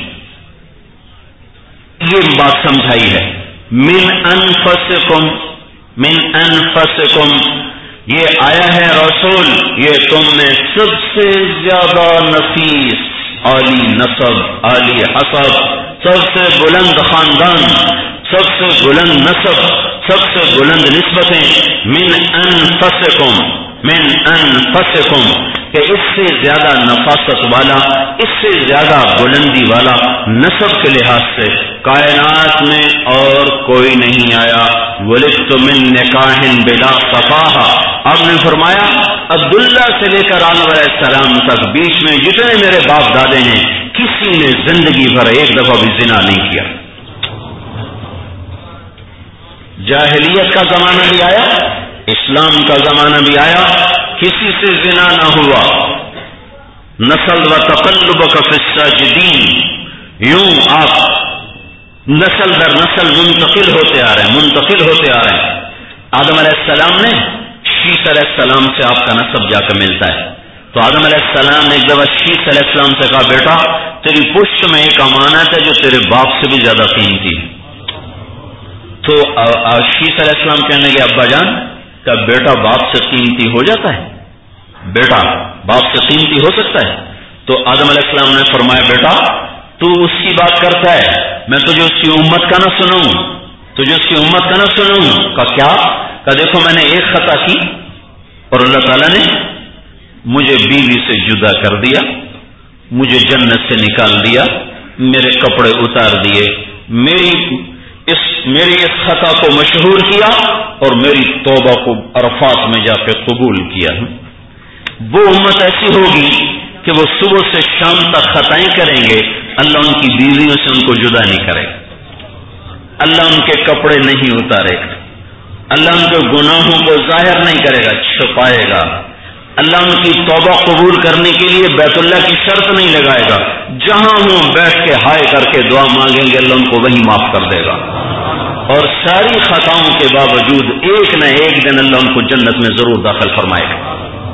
یہ بات سمجھائی ہے، من انفسکم، من انفسکم، یہ آیا ہے رسول، یہ تم میں سب سے زیادہ نفیس، عالی نسب، عالی حسب، سب سے بلند خاندان، سب سے بلند نسب، سب سے بلند نسبتیں، من انفسکم، من انفسکم، کہ اس سے زیادہ نفاست والا، اس سے زیادہ بلندی والا نسب کے لحاظ سے کائنات میں اور کوئی نہیں آیا، ولدت من نکاح بلا صفاحہ، آپ نے فرمایا عبداللہ سے لے کر آدم علیہ السلام تک بیچ میں جتنے میرے باپ دادے ہیں کسی نے زندگی بھر ایک دفعہ بھی زنا نہیں کیا، جاہلیت کا زمانہ بھی آیا، اسلام کا زمانہ بھی آیا، کسی سے زنا نہ ہوا، نسل و تقلبک فی الساجدین، یوں آپ نسل در نسل منتقل ہوتے آ رہے ہیں، منتقل ہوتے آ رہے ہیں، آدم علیہ السلام نے شیث علیہ السلام سے آپ کا نسب جا کر ملتا ہے، تو آدم علیہ السلام نے ایک دفعہ شیث علیہ السلام سے کہا بیٹا تیری پشت میں ایک امانت ہے جو تیرے باپ سے بھی زیادہ قیمتی ہے، تو شیث علیہ السلام کہنے لگے ابا جان کیا بیٹا باپ سے قیمتی ہو جاتا ہے، بیٹا باپ سے قیمتی ہو سکتا ہے، تو آدم علیہ السلام نے فرمایا بیٹا تو اس کی بات کرتا ہے، میں تجھے اس کی امت کا نہ سناؤں، تجھے اس کی امت کا نہ سناؤں، کہا کیا، کہا دیکھو میں نے ایک خطا کی اور اللہ تعالیٰ نے مجھے بیوی سے جدا کر دیا، مجھے جنت سے نکال دیا، میرے کپڑے اتار دیے، میری اس خطا کو مشہور کیا اور میری توبہ کو عرفات میں جا کے قبول کیا، وہ امت ایسی ہوگی کہ وہ صبح سے شام تک خطائیں کریں گے، اللہ ان کی بیویوں سے ان کو جدا نہیں کرے گا، اللہ ان کے کپڑے نہیں اتارے گا، اللہ ان کے گناہوں کو ظاہر نہیں کرے گا، چھپائے گا، اللہ ان کی توبہ قبول کرنے کے لیے بیت اللہ کی شرط نہیں لگائے گا، جہاں ہوں بیٹھ کے ہائے کر کے دعا مانگیں گے اللہ ان کو وہی معاف کر دے گا، اور ساری خطاؤں کے باوجود ایک نہ ایک دن اللہ ان کو جنت میں ضرور داخل فرمائے گا،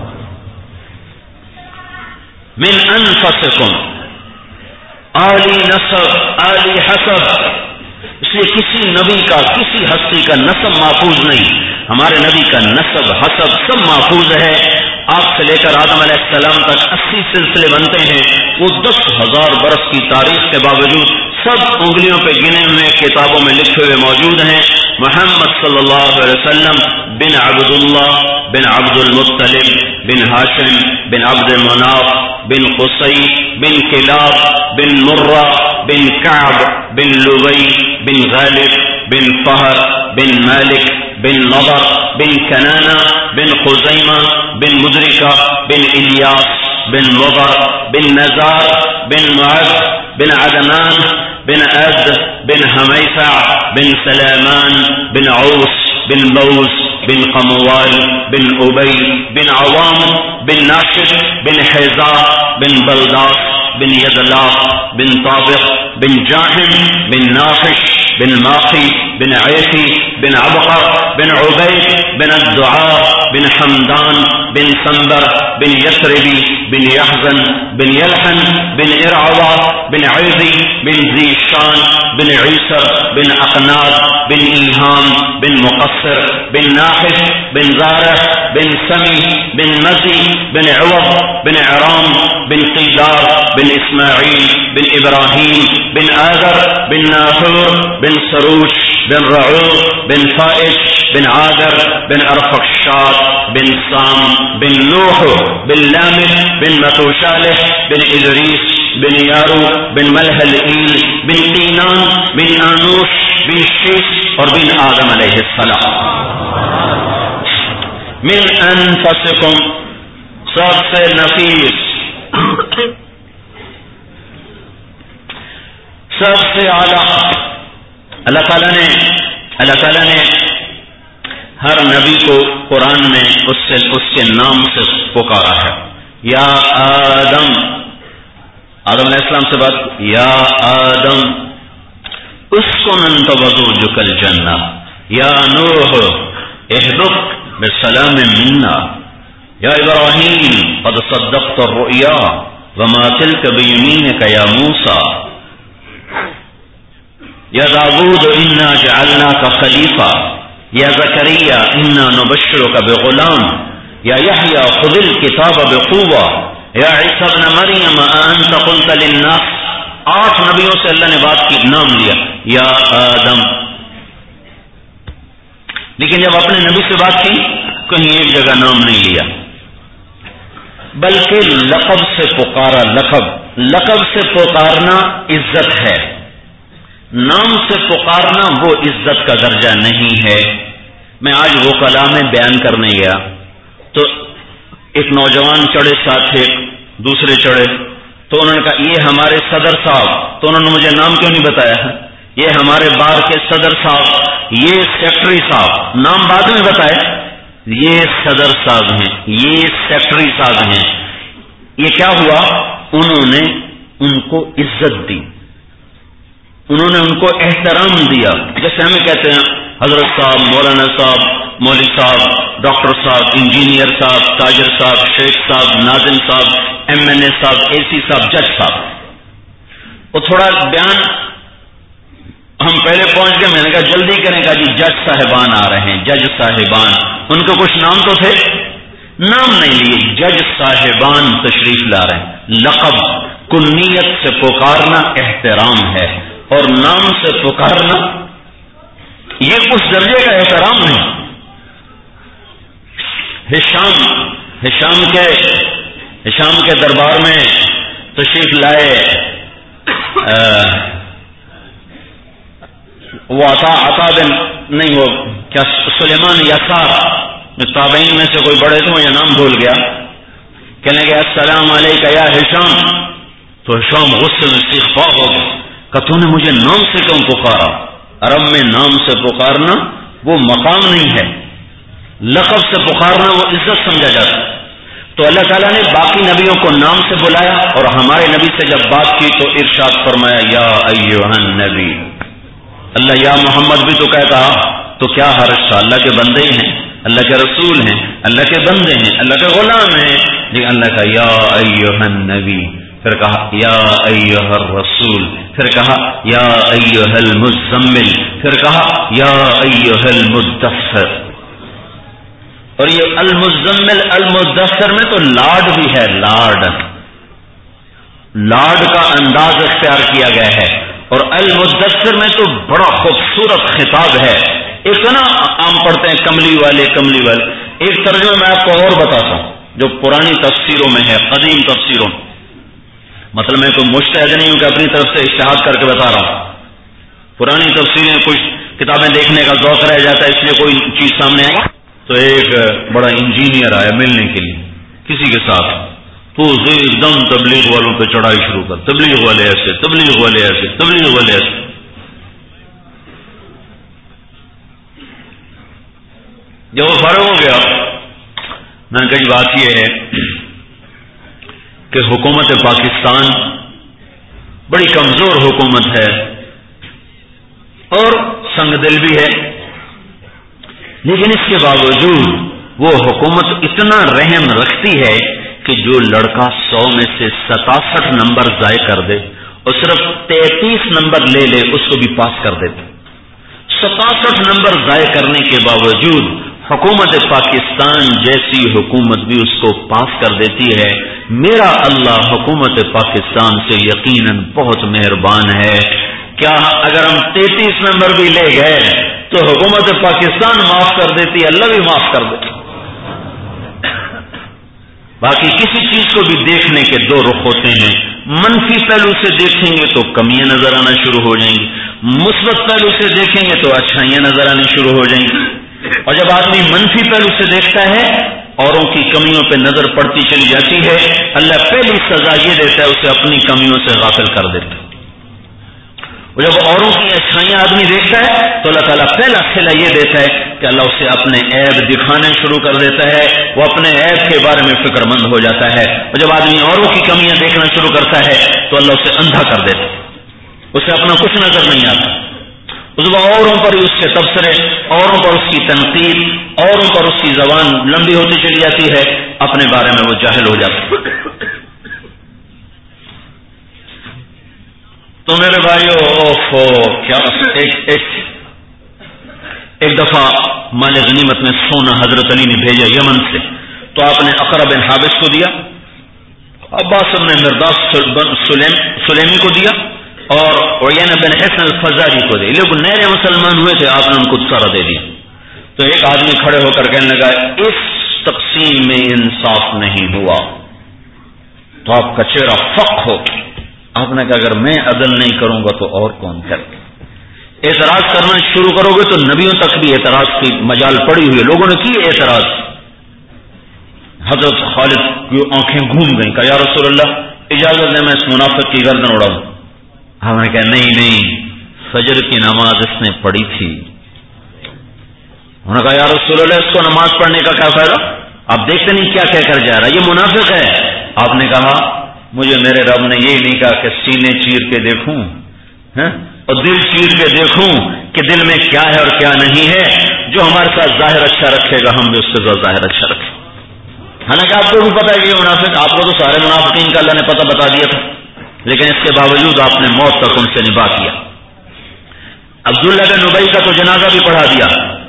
من انفسکم، عالی نسب، عالی حسب، اس لیے کسی نبی کا کسی ہستی کا نسب محفوظ نہیں، ہمارے نبی کا نسب حسب سب محفوظ ہے، آپ سے لے کر آدم علیہ السلام تک 80 سلسلے بنتے ہیں، وہ 10,000 برس کی تاریخ کے باوجود سب انگلیوں پہ گنے ہوئے کتابوں میں لکھے ہوئے موجود ہیں، محمد صلی اللہ علیہ وسلم بن عبداللہ بن عبد المطلب بن ہاشم بن عبد مناف بن قصی بن کلاب بن مرہ بن کعب بن لبی بن غالب بن فہر بن مالک بن نضر بن کنانہ بن خزیمہ بن مدرکہ بن الیاس بن مضر بن نزار بن معد بن عدنان بن عد بن حمیسع بن سلامان بن عوس بن بوز بن قموال بن ابی بن عوام بن ناشد بن حیزا بن بلداس بن یدلا بن طابق بن جاحم بن ناخش بن ماخی بن عیسی بن عبقر بن عبید بن الدعاء بن حمدان بن سنبر بن یثربی بن یحزن بن یلحن بن ارعوا بن عیزی بن ذی شان بن عیسر بن اقناد بن ایہام بن مقصر بن ناحف بن زارح بن سمی بن نزی بن عوض بن عرام بن قیدار بن اسماعیل بن ابراہیم بن آذر بن ناحور بن سروش بن رعوع بن فائش بن عاذر بن ارفقشاد بن سام بن نوح بن لامح بن متوشالح بن ادریس بن یارو بن ملحلئیل بن قینان بن آنوش بن شیش اور بن آدم علیہ السلام. من انفسکم، سب سے نفیس، سب سے اعلیٰ. اللہ تعالیٰ نے ہر نبی کو قرآن میں اس کے نام سے پکارا ہے. یا آدم، آدم علیہ السلام سے بات، یا آدم اسکن انت وزوجک الجنہ، یا نوح اہبط بسلام منا، یا ابراہیم قد صدقت الرؤیا وما تلک بیمینک یا موسیٰ، یا داود انا جعلناک خلیفہ، یا زکریا انا نبشرک بغلام، یا یحییٰ خذ الکتاب بقوہ، یا عیسیٰ ابن مریم اانت قلت للناس. 8 نبیوں سے اللہ نے بات کی، نام لیا یا آدم. لیکن جب اپنے نبی سے بات کی کہیں ایک جگہ نام نہیں لیا، بلکہ لقب سے پکارا. لقب سے پکارنا عزت ہے، نام سے پکارنا وہ عزت کا درجہ نہیں ہے. میں آج وہ کلام بیان کرنے گیا تو ایک نوجوان چڑھے ساتھ، ایک دوسرے چڑھے، تو انہوں نے کہا یہ ہمارے صدر صاحب. تو انہوں نے مجھے نام کیوں نہیں بتایا؟ یہ ہمارے بار کے صدر صاحب، یہ سیکٹری صاحب. نام بعد میں بتائے، یہ صدر صاحب ہیں، یہ سیکٹری صاحب ہیں. یہ کیا ہوا؟ انہوں نے ان کو عزت دی، انہوں نے ان کو احترام دیا. جیسے ہمیں کہتے ہیں حضرت صاحب، مولانا صاحب، مولوی صاحب، ڈاکٹر صاحب، انجینئر صاحب، تاجر صاحب، شیخ صاحب، ناظم صاحب، MNA صاحب، AC صاحب، جج صاحب. وہ تھوڑا بیان ہم پہلے پہنچ گئے، میں نے کہا جلدی کریں. کہا جی جج صاحبان آ رہے ہیں، جج صاحبان. ان کو کچھ نام تو تھے، نام نہیں لیے، جج صاحبان تشریف لا رہے ہیں. لقب، کنیت سے پکارنا احترام ہے، اور نام سے پکارنا یہ اس درجے کا احترام نہیں. ہشام کے دربار میں تشریف لائے وہ عطا بن نہیں، وہ کیا سلیمان یسار، تابعین میں سے کوئی بڑے تھے، وہ یہ نام بھول گیا. کہنے گیا السلام علیکہ یا ہشام. تو ہشام غصے میں استغفار ہو گیا کہ تو نے مجھے نام سے کیوں پکارا؟ عرب میں نام سے پکارنا وہ مقام نہیں ہے، لقب سے پکارنا وہ عزت سمجھا جاتا ہے. تو اللہ تعالیٰ نے باقی نبیوں کو نام سے بلایا، اور ہمارے نبی سے جب بات کی تو ارشاد فرمایا یا ایھا النبی. اللہ یا محمد بھی تو کہتا تو کیا حرج تھا؟ اللہ کے بندے ہی ہیں، اللہ کے رسول ہیں، اللہ کے بندے ہیں، اللہ کے غلام ہیں. لیکن اللہ کا یا ایھا النبی، پھر کہا یا ایھا الرسول، پھر کہا یا ایھا المزمل، پھر کہا یا ایھا المدثر. اور یہ المزمل المدثر میں تو لاڈ بھی ہے، لاڈ کا انداز اختیار کیا گیا ہے. اور المدثر میں تو بڑا خوبصورت خطاب ہے. ایک نا عام پڑھتے ہیں کملی والے. ایک ترجمہ میں آپ کو اور بتاتا ہوں جو پرانی تفسیروں میں ہے، قدیم تفسیروں میں. مطلب میں کوئی مجتہد نہیں ہوں کہ اپنی طرف سے اجتہاد کر کے بتا رہا ہوں. پرانی تفسیریں کچھ کتابیں دیکھنے کا ذوق رہ جاتا ہے، اس لیے کوئی چیز سامنے آئی تو ایک بڑا انجینئر آیا ملنے کے لیے کسی کے ساتھ، تو ایک دم تبلیغ والوں پہ چڑھائی شروع کر، تبلیغ والے ایسے، تبلیغ والے ایسے، تبلیغ والے ایسے. جب وہ فارغ ہو گیا میں نے کہی بات یہ ہے کہ حکومت پاکستان بڑی کمزور حکومت ہے اور سنگ دل بھی ہے، لیکن اس کے باوجود وہ حکومت اتنا رحم رکھتی ہے کہ جو لڑکا 100 میں سے 67 نمبر ضائع کر دے اور صرف 33 نمبر لے لے اس کو بھی پاس کر دیتے. 67 نمبر ضائع کرنے کے باوجود حکومت پاکستان جیسی حکومت بھی اس کو پاس کر دیتی ہے. میرا اللہ حکومت پاکستان سے یقیناً بہت مہربان ہے. کیا اگر ہم 33 نمبر بھی لے گئے تو حکومت پاکستان معاف کر دیتی, اللہ بھی معاف کر دیتا. باقی کسی چیز کو بھی دیکھنے کے دو رخ ہوتے ہیں. منفی پہلو سے دیکھیں گے تو کمیاں نظر آنا شروع ہو جائیں گی, مثبت پہلو سے دیکھیں گے تو اچھائیاں نظر آنی شروع ہو جائیں گی. اور جب آدمی منفی پہلو سے دیکھتا ہے, اوروں کی کمیوں پہ نظر پڑتی چلی جاتی ہے, اللہ پہلی سزا یہ دیتا ہے اسے اپنی کمیوں سے غافل کر دیتا ہے. اور جب اوروں کی اچھائیاں آدمی دیکھتا ہے تو اللہ تعالیٰ پہلا صلہ یہ دیتا ہے کہ اللہ اسے اپنے عیب دکھانے شروع کر دیتا ہے, وہ اپنے عیب کے بارے میں فکر مند ہو جاتا ہے. اور جب آدمی اوروں کی کمیاں دیکھنا شروع کرتا ہے تو اللہ اسے اندھا کر دیتا ہے, اسے اپنا کچھ نظر نہیں آتا. اس وقت اوروں پر اس کے تبصرے, اوروں پر اس کی تنقید, اوروں پر اس کی زبان لمبی ہوتی چلی جاتی ہے, اپنے بارے میں وہ جاہل ہو جاتا ہے. تو میرے بھائیو, کیا ایک دفعہ مال غنیمت میں سونا حضرت علی نے بھیجا یمن سے, تو آپ نے اقرا بن حابس کو دیا, عباس بن مرداس سلیمی کو دیا, اور عیینہ بن حسن الفزاری کو دیا. لوگ نئے مسلمان ہوئے تھے, آپ نے ان کو سارا دے دیا. تو ایک آدمی کھڑے ہو کر کہنے لگا اس تقسیم میں انصاف نہیں ہوا. تو آپ کا چہرہ فق ہو. آپ نے کہا اگر میں عدل نہیں کروں گا تو اور کون کرے. اعتراض کرنا شروع کرو گے تو نبیوں تک بھی اعتراض کی مجال پڑی ہوئی ہے, لوگوں نے کی اعتراض. حضرت خالد کی آنکھیں گھوم گئیں, کہا یا رسول اللہ اجازت دیں میں اس منافق کی گردن اڑاؤں. ہم نے کہا نہیں, فجر کی نماز اس نے پڑھی تھی. انہوں نے کہا یا رسول اللہ اس کو نماز پڑھنے کا کیا فائدہ, آپ دیکھتے نہیں کیا کہہ کر جا رہا, یہ منافق ہے. آپ نے کہا مجھے میرے رب نے یہ نہیں کہا کہ سینے چیر کے دیکھوں اور دل چیر کے دیکھوں کہ دل میں کیا ہے اور کیا نہیں ہے. جو ہمارے ساتھ ظاہر اچھا رکھے گا ہم بھی اس کے ساتھ ظاہر اچھا رکھیں. حالانکہ آپ کو بھی پتا ہے کہ یہ منافق, آپ کو تو سارے منافقین کا اللہ نے پتہ بتا دیا تھا, لیکن اس کے باوجود آپ نے موت تک ان سے نباہ کیا. عبداللہ بن ابی کا تو جنازہ بھی پڑھا دیا.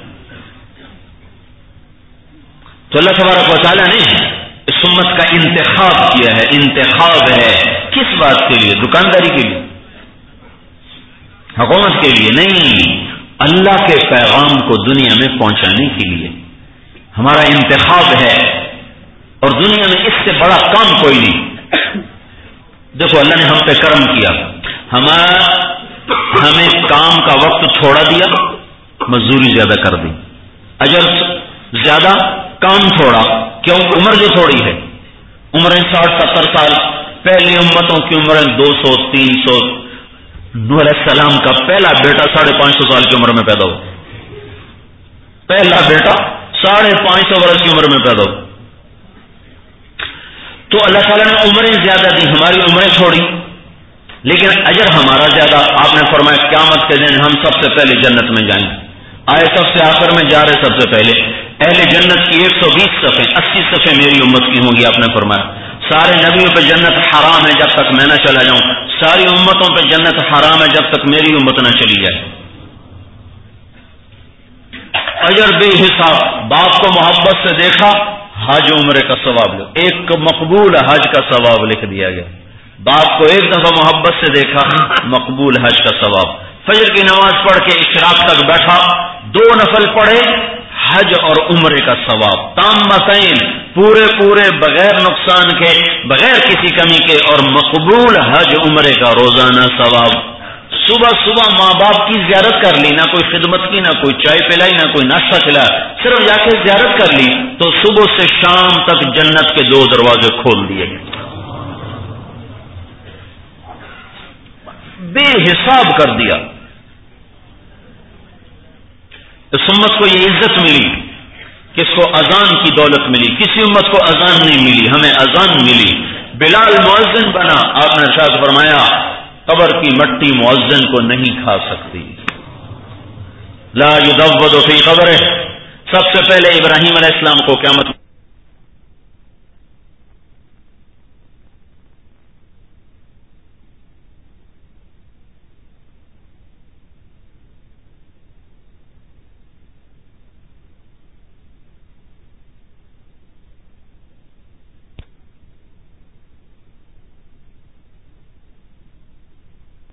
تو اللہ تبارک و تعالیٰ نے اس امت کا انتخاب کیا ہے. انتخاب ہے کس بات کے لیے؟ دکانداری کے لیے, حکومت کے لیے نہیں, اللہ کے پیغام کو دنیا میں پہنچانے کے لیے ہمارا انتخاب ہے. اور دنیا میں اس سے بڑا کام کوئی نہیں. دیکھو اللہ نے ہم پہ کرم کیا, ہمیں کام کا وقت تھوڑا دیا, مزدوری زیادہ کر دی, اجر زیادہ, کام تھوڑا. کیوں؟ عمر جو تھوڑی ہے, عمریں 60-70 سال. پہلی امتوں کی عمریں 200-300. نوح علیہ السلام کا پہلا بیٹا 550 سال کی عمر میں پیدا ہو. پہلا بیٹا 550 برس کی عمر میں پیدا ہو. تو اللہ تعالیٰ نے عمریں زیادہ دی, ہماری عمریں تھوڑی, لیکن اجر ہمارا زیادہ. آپ نے فرمایا قیامت کے دن ہم سب سے پہلے جنت میں جائیں گے. آئے سب سے آخر میں جا رہے سب سے پہلے. اہل جنت کی 120 صفیں, 80 صفیں میری امت کی ہوں گی. آپ نے فرمایا سارے نبیوں پہ جنت حرام ہے جب تک میں نہ چلا جاؤں, ساری امتوں پہ جنت حرام ہے جب تک میری امت نہ چلی جائے. اجر بے حساب. باپ کو محبت سے دیکھا, حج عمرے کا ثواب لو, ایک مقبول حج کا ثواب لکھ دیا گیا. باپ کو ایک دفعہ محبت سے دیکھا, مقبول حج کا ثواب. فجر کی نماز پڑھ کے اشراق تک بیٹھا, 2 نفل پڑھے, حج اور عمرے کا ثواب. تامتین, پورے بغیر نقصان کے, بغیر کسی کمی کے, اور مقبول حج عمرے کا روزانہ ثواب. صبح ماں باپ کی زیارت کر لی, نہ کوئی خدمت کی, نہ کوئی چائے پلائی, نہ کوئی ناشتہ کھلایا, صرف جا کے زیارت کر لی, تو صبح سے شام تک جنت کے 2 دروازے کھول دیے گئے, بے حساب کر دیا. اس امت کو یہ عزت ملی, کس کو اذان کی دولت ملی. کسی امت کو اذان نہیں ملی, ہمیں اذان ملی. بلال مؤذن بنا. آپ نے ارشاد فرمایا قبر کی مٹی مؤذن کو نہیں کھا سکتی. لا یذود فی قبرہ. سب سے پہلے ابراہیم علیہ السلام کو قیامت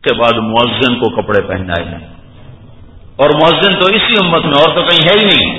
کے بعد مؤذن کو کپڑے پہنائے جائیں، اور مؤذن تو اسی امت میں اور تو کہیں ہے ہی نہیں.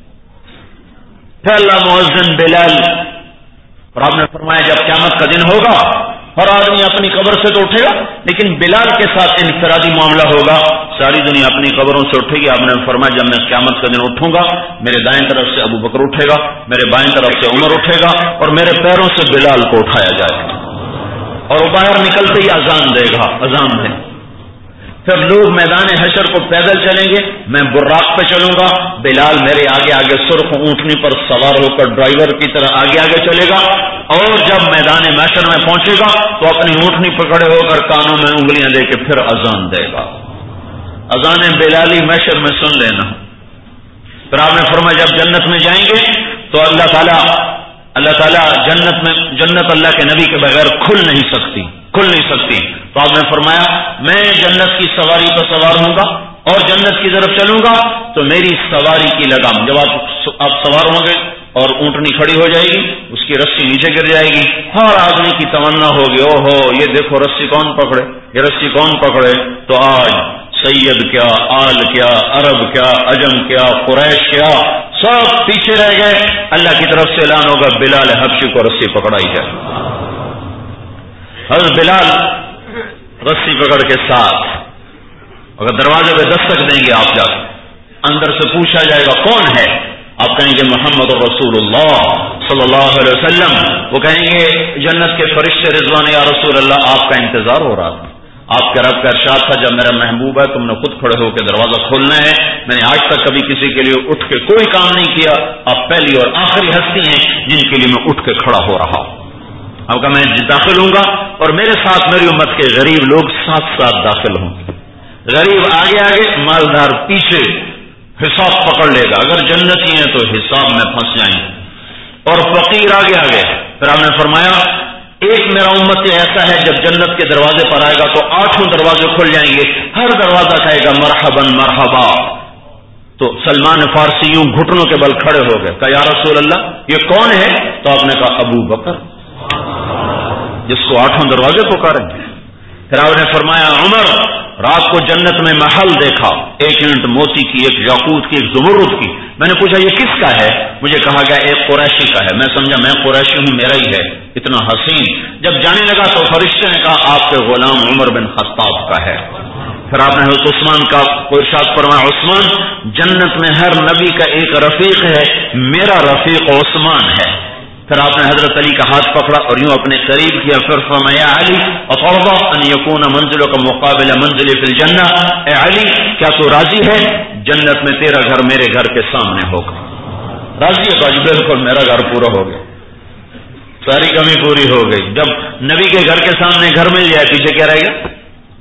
پہلا مؤذن بلال. اور آپ نے فرمایا جب قیامت کا دن ہوگا ہر آدمی اپنی قبر سے تو اٹھے گا، لیکن بلال کے ساتھ انفرادی معاملہ ہوگا، ساری دنیا اپنی قبروں سے اٹھے گی. آپ نے فرمایا جب میں قیامت کا دن اٹھوں گا میرے دائیں طرف سے ابو بکر اٹھے گا، میرے بائیں طرف سے عمر اٹھے گا، اور میرے پیروں سے بلال کو اٹھایا جائے گا، اور وہ باہر نکلتے ہی اذان دے گا. اذان دے پھر لوگ میدان حشر کو پیدل چلیں گے، میں براق پہ چلوں گا، بلال میرے آگے آگے سرخ اونٹنی پر سوار ہو کر ڈرائیور کی طرح آگے آگے چلے گا، اور جب میدان محشر میں پہنچے گا تو اپنی اونٹنی پکڑے ہو کر کانوں میں انگلیاں دے کے پھر اذان دے گا. اذان بلالی محشر میں سن لینا. پھر آپ نے فرمایا جب جنت میں جائیں گے تو اللہ تعالیٰ جنت اللہ کے نبی کے بغیر کھل نہیں سکتی. تو آپ نے فرمایا میں جنت کی سواری پر سوار ہوں گا اور جنت کی طرف چلوں گا تو میری سواری کی لگام، جب آپ سوار ہوں گے اور اونٹنی کھڑی ہو جائے گی، اس کی رسی نیچے گر جائے گی، ہر آدمی کی تمنا ہوگی او ہو یہ دیکھو رسی کون پکڑے، یہ رسی کون پکڑے. تو آج سید کیا، آل کیا، عرب کیا، عجم کیا، قریش کیا، سب پیچھے رہ گئے. اللہ کی طرف سے اعلان ہوگا بلال حبشی کو رسی پکڑائی جائے. حضرت بلال رسی پکڑ کے ساتھ اگر دروازے پہ دستک دیں گے آپ جا کے، اندر سے پوچھا جائے گا کون ہے، آپ کہیں گے محمد رسول اللہ صلی اللہ علیہ وسلم. وہ کہیں گے جنت کے فرشتے رضوان یا رسول اللہ آپ کا انتظار ہو رہا تھا، آپ کے رب کا ارشاد تھا جب میرا محبوب ہے تم نے خود کھڑے ہو کے دروازہ کھولنا ہے، میں نے آج تک کبھی کسی کے لیے اٹھ کے کوئی کام نہیں کیا، آپ پہلی اور آخری ہستی ہیں جن کے لیے میں اٹھ کے کھڑا ہو رہا ہوں. اب کہ میں داخل ہوں گا اور میرے ساتھ میری امت کے غریب لوگ ساتھ ساتھ داخل ہوں گے، غریب آگے آگے، مالدار پیچھے، حساب پکڑ لے گا، اگر جنتی ہیں تو حساب میں پھنس جائیں گے، اور فقیر آگے آگے. پھر آپ نے فرمایا ایک میرا امت ایسا ہے جب جنت کے دروازے پر آئے گا تو 8 دروازے کھل جائیں گے، ہر دروازہ کہے گا مرحبا مرحبا. تو سلمان فارسی یوں گھٹنوں کے بل کھڑے ہو گئے، کہا یا رسول اللہ یہ کون ہے؟ تو آپ نے کہا ابو بکر جس کو 8 دروازے پکاریں گے. پھر آپ نے فرمایا عمر رات کو جنت میں محل دیکھا، 1 یونٹ موتی کی، 1 یاقوت کی، 1 زمرد کی. میں نے پوچھا یہ کس کا ہے؟ مجھے کہا گیا ایک قریشی کا ہے. میں سمجھا میں قریشی ہوں، میرا ہی ہے، اتنا حسین. جب جانے لگا تو فرشتے نے کہا آپ کے غلام عمر بن خطاب کا ہے. پھر آپ نے حضرت عثمان کا ارشاد فرمایا عثمان جنت میں ہر نبی کا ایک رفیق ہے، میرا رفیق عثمان ہے. پھر آپ نے حضرت علی کا ہاتھ پکڑا اور یوں اپنے قریب کیا، پھر فرمایا علی اترضى ان يكون منزلك مقابل منزلي في الجنہ، اے علی کیا تو راضی ہے جنت میں تیرا گھر میرے گھر کے سامنے ہوگا؟ راضی ہے؟ تو بالکل میرا گھر پورا ہو گیا، ساری کمی پوری ہو گئی. جب نبی کے گھر کے سامنے گھر مل جائے پیچھے کیا رہے گا؟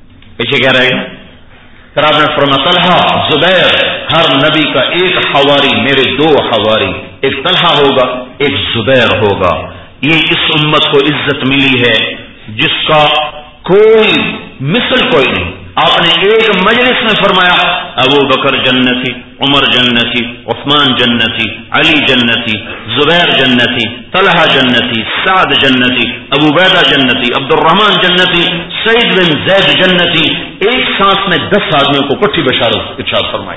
پھر آپ نے فرمایا طلحہ زبیر، ہر نبی کا ایک حواری، میرے 2 حواری، ایک طلحہ ہوگا ایک زبیر ہوگا. یہ اس امت کو عزت ملی ہے جس کا کوئی مثل کوئی نہیں. آپ نے ایک مجلس میں فرمایا ابو بکر جنتی، عمر جنتی، عثمان جنتی، علی جنتی، زبیر جنتی، طلحہ جنتی، سعد جنتی، ابو عبیدہ جنتی، عبد الرحمن جنتی، سعید بن زید جنتی. ایک سانس میں 10 آدمیوں کو کٹھی بشارت ارشاد فرمائی.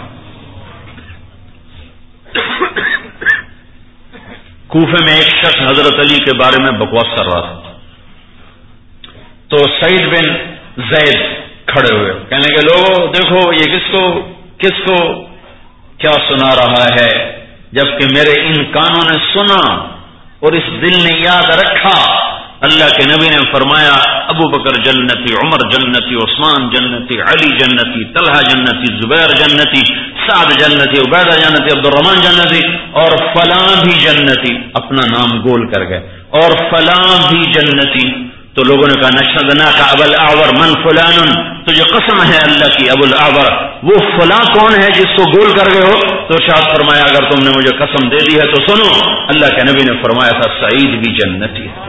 کوفے میں ایک شخص حضرت علی کے بارے میں بکواس کر رہا تھا تو سعید بن زید کھڑے ہوئے کہنے کے لوگوں دیکھو یہ کس کو کیا سنا رہا ہے، جبکہ میرے ان کانوں نے سنا اور اس دل نے یاد رکھا. اللہ کے نبی نے فرمایا ابو بکر جنتی، عمر جنتی، عثمان جنتی، علی جنتی، طلحہ جنتی، زبیر جنتی، سعد جنتی، عبیدہ جنتی، عبد الرحمن جنتی، اور فلاں بھی جنتی. اپنا نام گول کر گئے، اور فلاں بھی جنتی. تو لوگوں نے کہا نشهد کا ابو الاعور من فلان، تجھے قسم ہے اللہ کی ابو الاعور وہ فلاں کون ہے جس کو گول کر گئے ہو؟ تو ارشاد فرمایا اگر تم نے مجھے قسم دے دی ہے تو سنو، اللہ کے نبی نے فرمایا تھا سعید بھی جنتی ہے.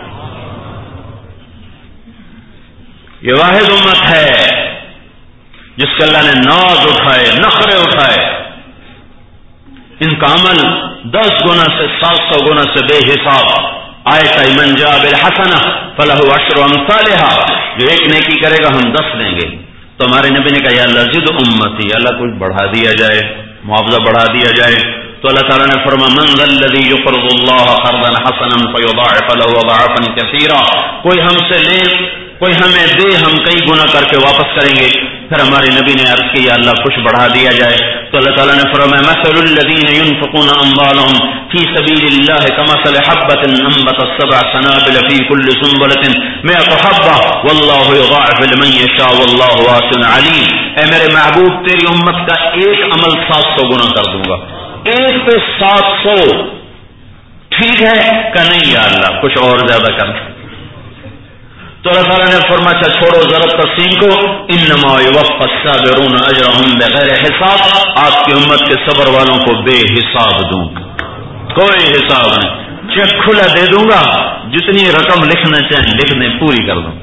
یہ واحد امت ہے جس کے اللہ نے ناز اٹھائے، نخرے اٹھائے. ان کا عمل 10 گنا سے 700 گنا سے بے حساب. آیت من جاء بالحسنہ فلہ عشر امثالھا، جو ایک نیکی کرے گا ہم 10 دیں گے، تو ہمارے نبی نے کہا یا اللہ زد امتی، اللہ کچھ بڑھا دیا جائے، معاوضہ بڑھا دیا جائے. تو اللہ تعالیٰ نے فرمایا من ذا الذی یقرض اللہ قرضا حسنا فیضاعف له اضعافا کثیرا، کوئی ہم سے لے، کوئی ہمیں دے، ہم کئی گنا کر کے واپس کریں گے. پھر ہمارے نبی نے عرض کی یا اللہ کچھ بڑھا دیا جائے. تو اللہ تعالیٰ نے فرمایا مثل الذین ينفقون اموالهم فی سبیل اللہ کمثل حبۃ انبتت سبع سنابل فی کل سنبلۃ مئۃ حبۃ واللہ یضاعف لمن یشاء واللہ واسع علیم. اے میرے محبوب تیری امت کا ایک عمل 700 گنا کر دوں گا، ایک پہ 700. ٹھیک ہے کہ نہیں یا اللہ کچھ اور زیادہ کر. تو اللہ تعالیٰ نے فرمایا اچھا چھوڑو ضرب تقسیم کو، انما یوفی الصابرون اجرهم بغیر حساب، آپ کی امت کے صبر والوں کو بے حساب دوں گا، کوئی حساب نہیں، چیک کھلا دے دوں گا، جتنی رقم لکھنا چاہیں لکھ دیں، پوری کر دوں گا.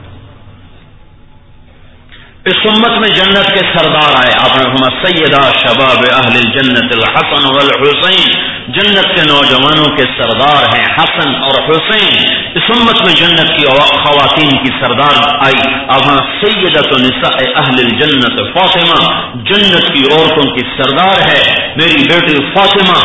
اس امت میں جنت کے سردار آئے، آپ نے فرمایا سیدہ شباب اہل الجنت الحسن والحسین، جنت کے نوجوانوں کے سردار ہیں حسن اور حسین. اس امت میں جنت کی خواتین کی سردار آئی، اب سیدۃ نساء اہل الجنت فاطمہ، جنت کی عورتوں کی سردار ہے میری بیٹی فاطمہ.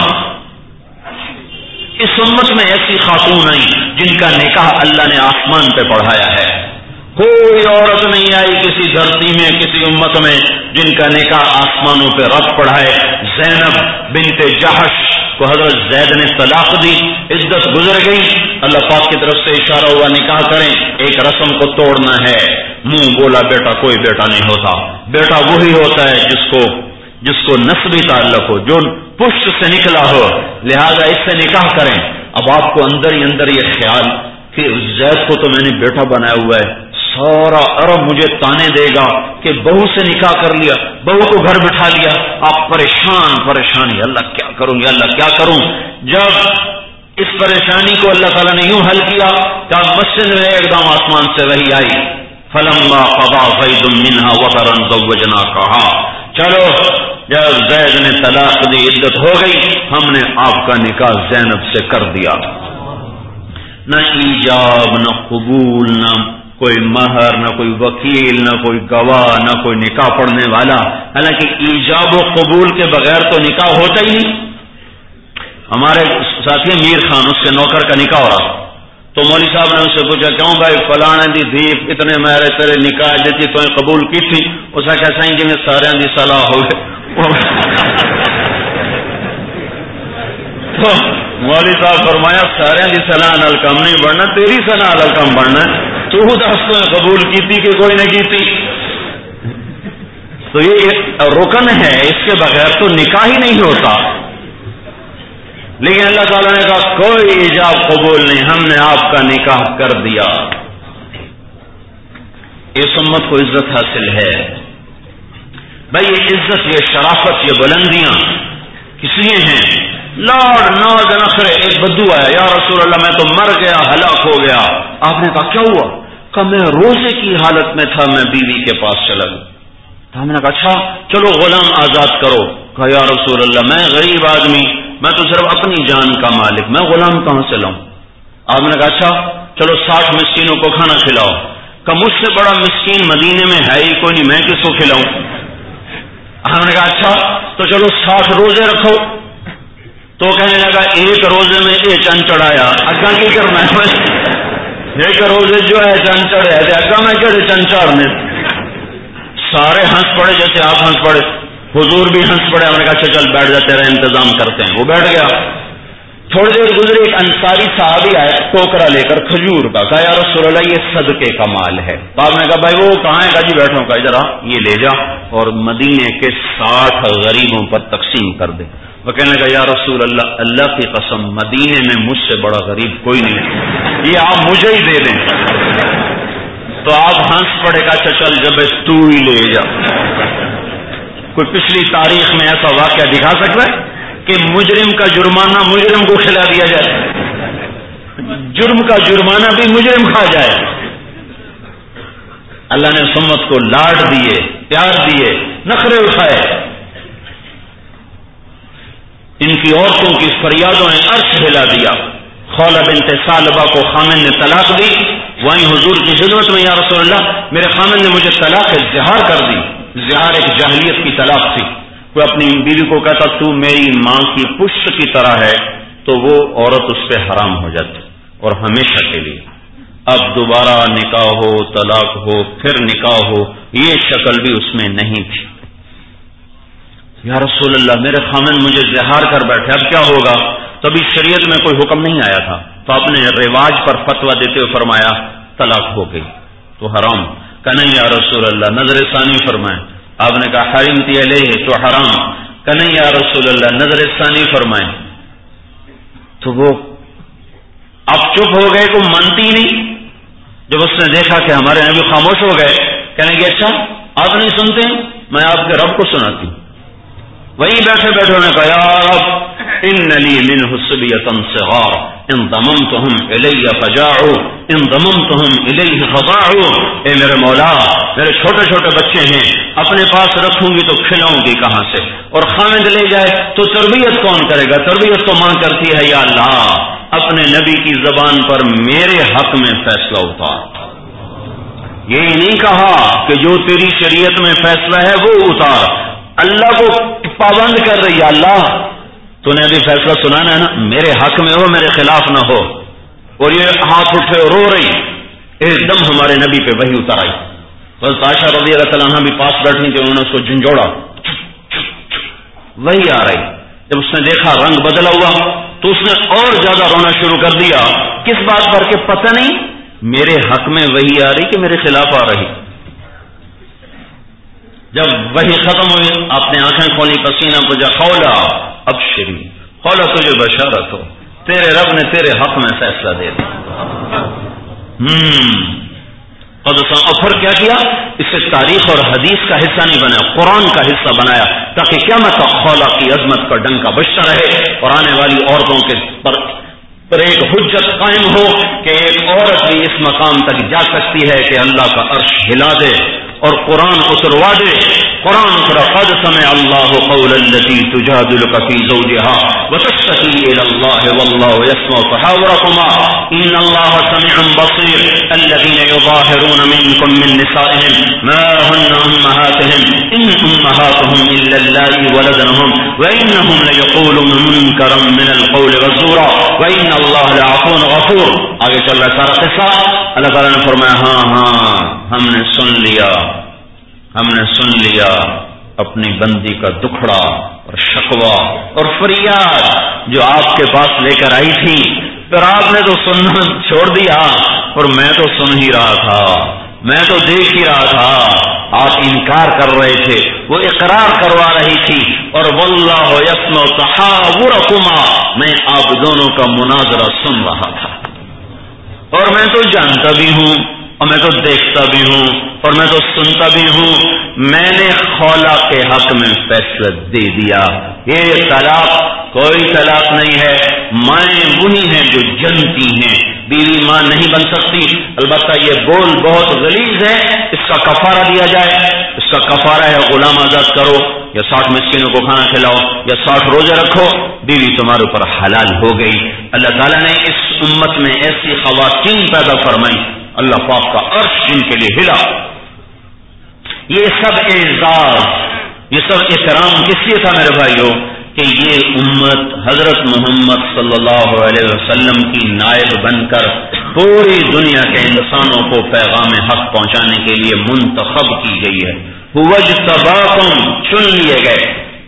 اس امت میں ایسی خاتون آئی جن کا نکاح اللہ نے آسمان پہ پڑھایا ہے. کوئی عورت نہیں آئی کسی دھرتی میں کسی امت میں جن کا نکاح آسمانوں پہ رب پڑھائے. زینب بنت جحش کو حضرت زید نے طلاق دی، عزت گزر گئی، اللہ پاک کی طرف سے اشارہ ہوا نکاح کریں، ایک رسم کو توڑنا ہے. منہ بولا بیٹا، کوئی بیٹا نہیں ہوتا، بیٹا وہی ہوتا ہے جس کو نسبی تعلق ہو، جو پشت سے نکلا ہو، لہذا اس سے نکاح کریں. اب آپ کو اندر ہی اندر یہ خیال کہ زید کو تو میں نے بیٹا بنایا ہوا ہے، سارا عرب مجھے تانے دے گا کہ بہو سے نکاح کر لیا، بہو کو گھر بٹھا لیا. آپ پریشانی، اللہ کیا کروں گی، اللہ کیا کروں. جب اس پریشانی کو اللہ تعالیٰ نے یوں حل کیا کہ مسجد میں ایک دم آسمان سے وحی آئی، فلما قضا زید منها وطرا زوجناکها، چلو جب زید نے طلاق دی، عدت ہو گئی، ہم نے آپ کا نکاح زینب سے کر دیا. نہ ایجاب، نہ قبول، نہ کوئی مہر، نہ کوئی وکیل، نہ کوئی گواہ، نہ کوئی نکاح پڑھنے والا. حالانکہ ایجاب و قبول کے بغیر تو نکاح ہوتا ہی نہیں. ہمارے ساتھی میر خان، اس کے نوکر کا نکاح ہو رہا، تو مولوی صاحب نے اس سے پوچھا کیوں بھائی فلانے دی تھی اتنے مہر تیرے نکاح دیتی تو قبول کی تھی؟ اس نے کہا سائیں جی میں سارے دی صلاح ہو گئے. تو مولوی صاحب فرمایا سارے دی صلاح نال کم نہیں بڑھنا، تیری صلاح نال کم بڑھنا ہے. تو دس کو قبول کی تھی کہ کوئی نہیں کی تھی. تو یہ رکن ہے، اس کے بغیر تو نکاح ہی نہیں ہوتا. لیکن اللہ تعالیٰ نے کہا کوئی ایجاب قبول نہیں، ہم نے آپ کا نکاح کر دیا. اس امت کو عزت حاصل ہے بھائی. یہ عزت، یہ شرافت، یہ بلندیاں کس لیے ہیں؟ لاڈ ناز نخرے. ایک بدو آیا، یا رسول اللہ میں تو مر گیا، ہلاک ہو گیا. آپ نے کہا کیا ہوا؟ کہ میں روزے کی حالت میں تھا، میں بیوی کے پاس چلا گیا. تو ہم نے کہا اچھا چلو غلام آزاد کرو. کہا یا رسول اللہ میں غریب آدمی، میں تو صرف اپنی جان کا مالک، میں غلام کہاں سے لاؤں؟ آپ نے کہا اچھا چلو 60 مسکینوں کو کھانا کھلاؤ. کہ مجھ سے بڑا مسکین مدینے میں ہے ہی کوئی نہیں، میں کس کو کھلاؤں؟ ہم نے کہا اچھا تو چلو 60 روزے رکھو. تو کہنے لگا ایک روزے میں یہ چند چڑھایا، اگا کی کرنا ہے؟ ایک روزے جو ہے چند چڑھے اگا میں کہڑے چند چڑھنے؟ سارے ہنس پڑے جیسے آپ ہنس پڑے، حضور بھی ہنس پڑے. ہم نے کہا اچھا چل بیٹھ جا، تیرا انتظام کرتے ہیں. وہ بیٹھ گیا. تھوڑی دیر گزری، ایک انصاری صحابی آئے ٹوکرا لے کر کھجور کا. کہا یا رسول اللہ یہ صدقے کا مال ہے. تو آپ نے کہا بھائی وہ کہاں ہے؟ کہا جی بیٹھو. کہا ادھر آ، یہ لے جا اور مدینے کے 60 غریبوں پر تقسیم کر دے. وہ کہنے لگا یا رسول اللہ، اللہ کی قسم مدینے میں مجھ سے بڑا غریب کوئی نہیں، یہ آپ مجھے ہی دے دیں. تو آپ ہنس پڑے گا. اچھا چل جب تو ہی لے جا. کوئی پچھلی تاریخ میں ایسا واقعہ دکھا سکتا ہے کہ مجرم کا جرمانہ مجرم کو کھلا دیا جائے، جرم کا جرمانہ بھی مجرم کھا جائے؟ اللہ نے سمت کو لاڈ دیے، پیار دیے، نخرے اٹھائے. ان کی عورتوں کی فریادوں نے عرش ہلا دیا. خولہ بنت ثعلبہ کو خامن نے طلاق دی. وہیں حضور کی خدمت میں یا رسول اللہ میرے خامن نے مجھے طلاق زہار کر دی. زہار ایک جاہلیت کی طلاق تھی. کوئی اپنی بیوی کو کہتا تو میری ماں کی پشت کی طرح ہے تو وہ عورت اس پہ حرام ہو جاتی اور ہمیشہ کے لیے. اب دوبارہ نکاح ہو, طلاق ہو, پھر نکاح ہو, یہ شکل بھی اس میں نہیں تھی. یا رسول اللہ میرے خامن مجھے زہار کر بیٹھے, اب کیا ہوگا؟ تبھی شریعت میں کوئی حکم نہیں آیا تھا, تو آپ نے رواج پر فتویٰ دیتے ہوئے فرمایا طلاق ہو گئی تو حرام. کہ نہیں یا رسول اللہ, نظر ثانی فرمائیں. آپ نے کہا حرمتی علیہ تو حرام. کہ نہیں یا رسول اللہ, نظر ثانی فرمائیں. تو وہ اب چپ ہو گئے, کو مانتی نہیں. جب اس نے دیکھا کہ ہمارے نبی خاموش ہو گئے, کہنے گے اچھا آپ نہیں سنتے, میں آپ کے رب کو سناتی ہوں. وہیں بیٹھے بیٹھے انہوں نے کہا یا رب ان لی منہ صبیۃ صغار ان ضممتہم الی فجاعوا ان ضممتہم الیہ فضاعوا. اے میرے مولا میرے چھوٹے چھوٹے بچے ہیں, اپنے پاس رکھوں گی تو کھلاؤں گی کہاں سے, اور خامد لے جائے تو تربیت کون کرے گا؟ تربیت تو ماں کرتی ہے. یا اللہ اپنے نبی کی زبان پر میرے حق میں فیصلہ اتار. یہی نہیں کہا کہ جو تیری شریعت میں فیصلہ ہے وہ اتار. اللہ کو پابند کر رہی ہے, اللہ تو نے ابھی فیصلہ سنانا ہے نا, میرے حق میں ہو میرے خلاف نہ ہو. اور یہ ہاتھ اٹھے رو رہی, ایک دم ہمارے نبی پہ وحی اتر آئی. بس عائشہ رضی اللہ تعالیٰ عنہ بھی پاس بیٹھی تھی, انہوں نے اس کو جھنجھوڑا, وہی آ رہی. جب اس نے دیکھا رنگ بدلا ہوا تو اس نے اور زیادہ رونا شروع کر دیا. کس بات پر کہ پتہ نہیں میرے حق میں وہی آ رہی کہ میرے خلاف آ رہی. جب وہی ختم ہوئی آپ نے آنکھیں کھولی, پسینہ پوجا, خولا ابشری, خولا تجھے بشارت ہو, تیرے رب نے تیرے حق میں فیصلہ دے دیا. اور پھر کیا کیا؟ اسے تاریخ اور حدیث کا حصہ نہیں بنایا, قرآن کا حصہ بنایا, تاکہ قیامت تک خولا کی عظمت کا ڈنکا بجتا رہے اور آنے والی عورتوں کے پر ایک حجت قائم ہو کہ ایک عورت بھی اس مقام تک جا سکتی ہے کہ اللہ کا عرش ہلا دے اور قرآن اتروا دے. قرآن اترا, قد سمع اللہ قول التي تجادلك في زوجها وتشتكي الى الله والله يسمع تحاوركما ان الله سميع بصير. الذين يظاهرون منكم من نسائهم ما هن امهاتهم ان امهاتهم الا اللائي ولدنهم وانهم ليقولون منكرا من القول وزورا وان الله لعفو غفور. آگے چل رہا سارا قصہ. اللہ تعالیٰ نے فرمایا ہاں ہم نے سن لیا اپنی بندی کا دکھڑا اور شکوہ اور فریاد جو آپ کے پاس لے کر آئی تھی. پھر آپ نے تو سننا چھوڑ دیا اور میں تو سن ہی رہا تھا, میں تو دیکھ ہی رہا تھا. آپ انکار کر رہے تھے, وہ اقرار کروا رہی تھی. اور واللہ یسمع تحاورکما, میں آپ دونوں کا مناظرہ سن رہا تھا. اور میں تو جانتا بھی ہوں اور میں تو دیکھتا بھی ہوں اور میں تو سنتا بھی ہوں. میں نے خولا کے حق میں فیصلہ دے دیا. یہ طلاق کوئی طلاق نہیں ہے, مائیں وہی ہیں جو جنتی ہیں, بیوی ماں نہیں بن سکتی. البتہ یہ بول بہت غلیظ ہے, اس کا کفارہ دیا جائے. اس کا کفارہ ہے غلام آزاد کرو یا 60 مسکینوں کو کھانا کھلاؤ یا 60 روزے رکھو, بیوی تمہارے اوپر حلال ہو گئی. اللہ تعالیٰ نے اس امت میں ایسی خواتین پیدا فرمائی, اللہ پاک کا عرش جن کے لیے ہلا. یہ سب اعزاز, یہ سب احترام کس لیے تھا میرے بھائیوں؟ کہ یہ امت حضرت محمد صلی اللہ علیہ وسلم کی نائب بن کر پوری دنیا کے انسانوں کو پیغام حق پہنچانے کے لیے منتخب کی گئی ہے. وَاجْتَبَاكُمْ, چن لیے گئے.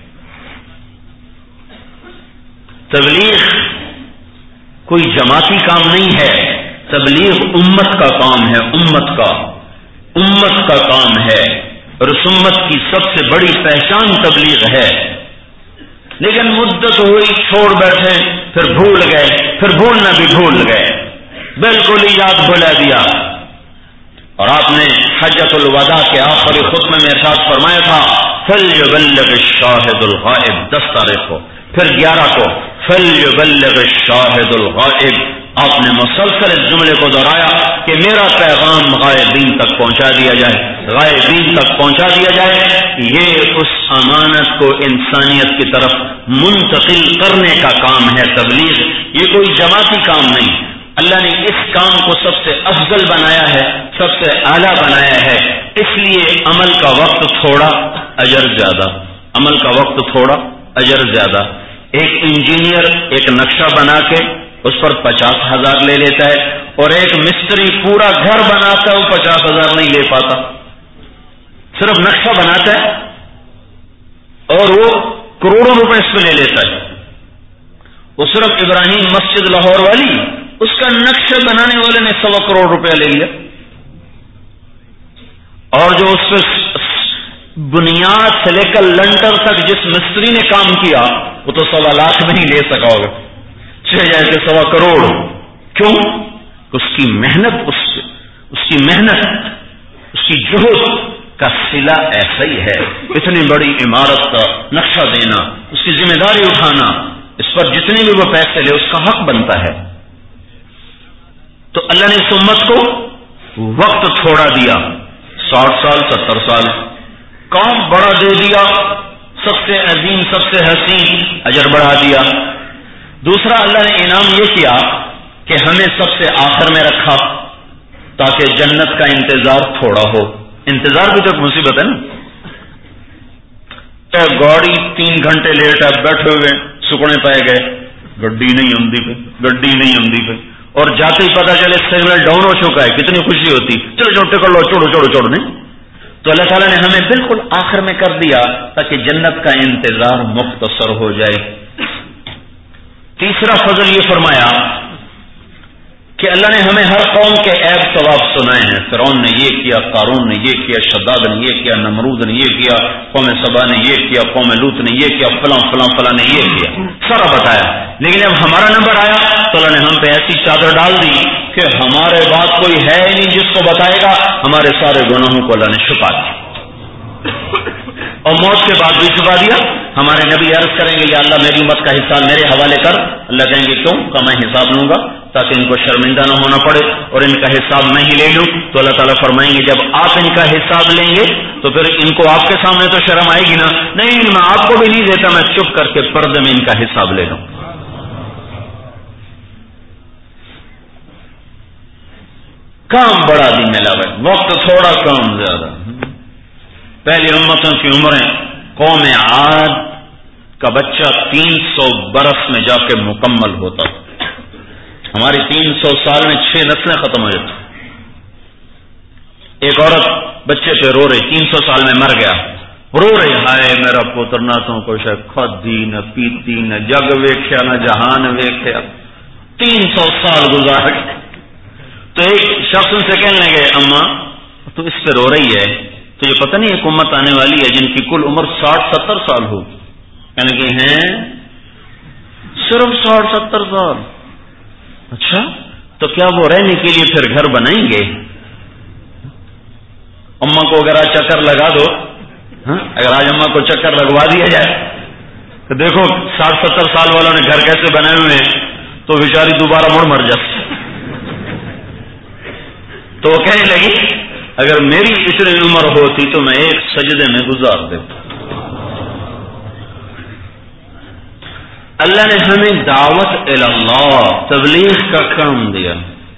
تبلیغ کوئی جماعتی کام نہیں ہے, تبلیغ امت کا کام ہے, امت کا کام ہے. اور اس امت کی سب سے بڑی پہچان تبلیغ ہے. لیکن مدت ہوئی چھوڑ بیٹھے, پھر بھول گئے, پھر بھولنا بھی بھول گئے, بالکل ہی یاد بھلا دیا. اور آپ نے حجۃ الوداع کے آخری خطبے میں ارشاد فرمایا تھا فَلْيُبَلِّغِ الشَّاهِدُ الْغَائِبَ, 10 تاریخ کو, پھر 11 کو فَلْيُبَلِّغِ الشَّاهِدُ الْغَائِبَ. آپ نے مسلسل اس جملے کو دہرایا کہ میرا پیغام غائبین تک پہنچا دیا جائے, غائبین تک پہنچا دیا جائے. یہ اس امانت کو انسانیت کی طرف منتقل کرنے کا کام ہے تبلیغ, یہ کوئی جماعتی کام نہیں. اللہ نے اس کام کو سب سے افضل بنایا ہے، سب سے اعلیٰ بنایا ہے، اس لیے عمل کا وقت تھوڑا اجر زیادہ، عمل کا وقت تھوڑا اجر زیادہ۔ ایک انجینئر ایک نقشہ بنا کے اس پر 50,000 لے لیتا ہے، اور ایک مستری پورا گھر بناتا ہے، وہ 50,000 نہیں لے پاتا، صرف نقشہ بناتا ہے اور وہ کروڑوں روپے اس میں لے لیتا ہے۔ وہ صرف ابراہیم مسجد لاہور والی، اس کا نقشہ بنانے والے نے 1.25 کروڑ روپیہ لے لیا، اور جو اس پہ بنیاد سے لے کر لنٹر تک جس مستری نے کام کیا وہ تو 1.25 لاکھ میں ہی لے سکا ہوگا، چھ جائے کہ 1.25 کروڑ۔ کیوں؟ اس کی محنت، اس کی محنت، اس کی جہد کا صلہ ایسا ہی ہے۔ اتنی بڑی عمارت کا نقشہ دینا، اس کی ذمہ داری اٹھانا، اس پر جتنے بھی وہ پیسے لے اس کا حق بنتا ہے۔ تو اللہ نے اس امت کو وقت تھوڑا دیا، 60 سال 70 سال، کام بڑا دے دیا، سب سے عظیم سب سے حسین اجر بڑھا دیا۔ دوسرا اللہ نے انعام یہ کیا کہ ہمیں سب سے آخر میں رکھا تاکہ جنت کا انتظار تھوڑا ہو۔ انتظار بھی تو ایک مصیبت ہے نا، گاڑی 3 گھنٹے لیٹ ہے، بیٹھے ہوئے سکڑے پائے گئے، گڈی نہیں آمدی پہ، گڈی نہیں آمدی پہ، اور جاتے ہی پتا چلے سگنل ڈاؤن ہو چکا ہے، کتنی خوشی ہوتی، چلو چلو ٹکٹ لو، چھوڑو نہیں۔ تو اللہ تعالیٰ نے ہمیں بالکل آخر میں کر دیا تاکہ جنت کا انتظار مختصر ہو جائے۔ تیسرا فضل یہ فرمایا کہ اللہ نے ہمیں ہر قوم کے عیب ثواب سنائے ہیں۔ فرعون نے یہ کیا، قارون نے یہ کیا، شداد نے یہ کیا، نمرود نے یہ کیا، قوم سبا نے یہ کیا، قوم لوط نے یہ کیا، فلاں فلاں فلاں نے یہ کیا، سارا بتایا۔ لیکن جب ہمارا نمبر آیا تو اللہ نے ہم پہ ایسی چادر ڈال دی کہ ہمارے بعد کوئی ہے ہی نہیں جس کو بتائے گا، ہمارے سارے گناہوں کو اللہ نے چھپا دیا، اور موت کے بعد بھی چھپا دیا۔ ہمارے نبی عرض کریں گے یا اللہ میری امت کا حساب میرے حوالے کر، اللہ کہیں گے کیوں؟ کہ میں حساب لوں گا تاکہ ان کو شرمندہ نہ ہونا پڑے اور ان کا حساب میں ہی لے لوں۔ تو اللہ تعالیٰ فرمائیں گے جب آپ ان کا حساب لیں گے تو پھر ان کو آپ کے سامنے تو شرم آئے گی نا، نہیں میں آپ کو بھی نہیں دیتا، میں چپ کر کے پردے میں ان کا حساب لے لوں۔ کام بڑا دی ملا، وقت تھوڑا کام زیادہ۔ پہلی امتوں کی عمریں، قوم عاد کا بچہ 300 برس میں جا کے مکمل ہوتا، ہماری 300 سال میں 6 نسلیں ختم ہو جاتی۔ ایک عورت بچے پہ رو رہی، 300 سال میں مر گیا، رو رہی، ہائے میرا پوتر نہ تو کچھ کھدی نہ پیتی نہ جگ ویکھیا نہ جہان ویکھیا، 300 سال گزار گئے۔ تو ایک شخص ان سے کہنے لگے، اماں تو اس پہ رو رہی ہے، تو یہ پتہ نہیں ایک امت آنے والی ہے جن کی کل عمر 60-70 سال ہو۔ کہنے لگے ہیں صرف 60-70 سال؟ اچھا تو کیا وہ رہنے کے لیے پھر گھر بنائیں گے؟ اماں کو اگر آج چکر لگا دو، اگر آج اماں کو چکر لگوا دیا جائے تو دیکھو 60-70 سال والوں نے گھر کیسے بنائے ہوئے ہیں، تو بیچاری دوبارہ مر جاتی۔ تو وہ کہنے لگی اگر میری اتنی عمر ہوتی تو میں ایک سجدے میں گزار دیتا۔ اللہ نے ہمیں دعوت اللہ، تبلیغ کا کام دیا۔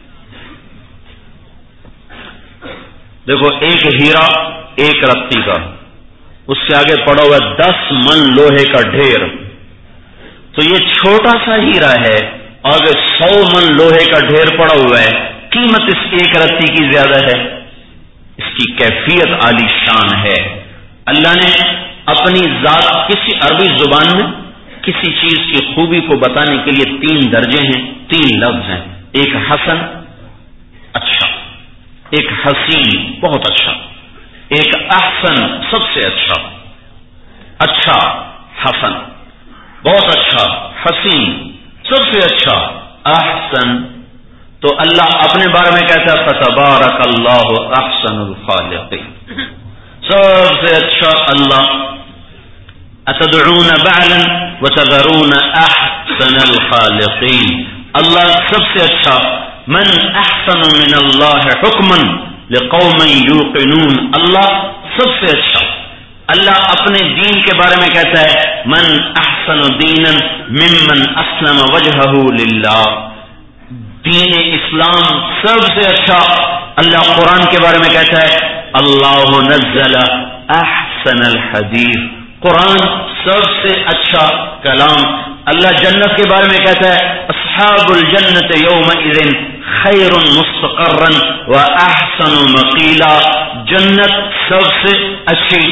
دیکھو ایک ہیرا ایک رتی کا، اس سے آگے پڑا ہوا 10 من لوہے کا ڈھیر، تو یہ چھوٹا سا ہیرا ہے، آگے 100 من لوہے کا ڈھیر پڑا ہوا ہے، قیمت اس ایک رتی کی زیادہ ہے، اس کی کیفیت عالی شان ہے۔ اللہ نے اپنی ذات، کسی عربی زبان میں کسی چیز کی خوبی کو بتانے کے لیے 3 درجے ہیں، 3 لفظ ہیں، ایک حسن اچھا، ایک حسین بہت اچھا، ایک احسن سب سے اچھا، اچھا حسن بہت اچھا، حسین سب سے اچھا، احسن۔ تو اللہ اپنے بارے میں کہتا ہے فتبارک اللہ احسن الخالقین، سب سے اچھا اللہ۔ اتدعون بعلا وتذرون احسن الخالقین، اللہ سب سے اچھا، من احسن من اللہ حکما لقوم یوقنون، اللہ سب سے اچھا۔ اللہ اپنے دین کے بارے میں کہتا ہے من احسن دینا ممن اسلم وجہہ للہ، دین اسلام سب سے اچھا اللہ قرآن کے بارے میں کہتا ہے اللہ نزل احسن الحدیث، قرآن سب سے اچھا کلام۔ اللہ جنت کے بارے میں کہتا ہے اصحاب الجنت یومئذ خیر مستقرا واحسن مقیلا، جنت سب سے اچھی۔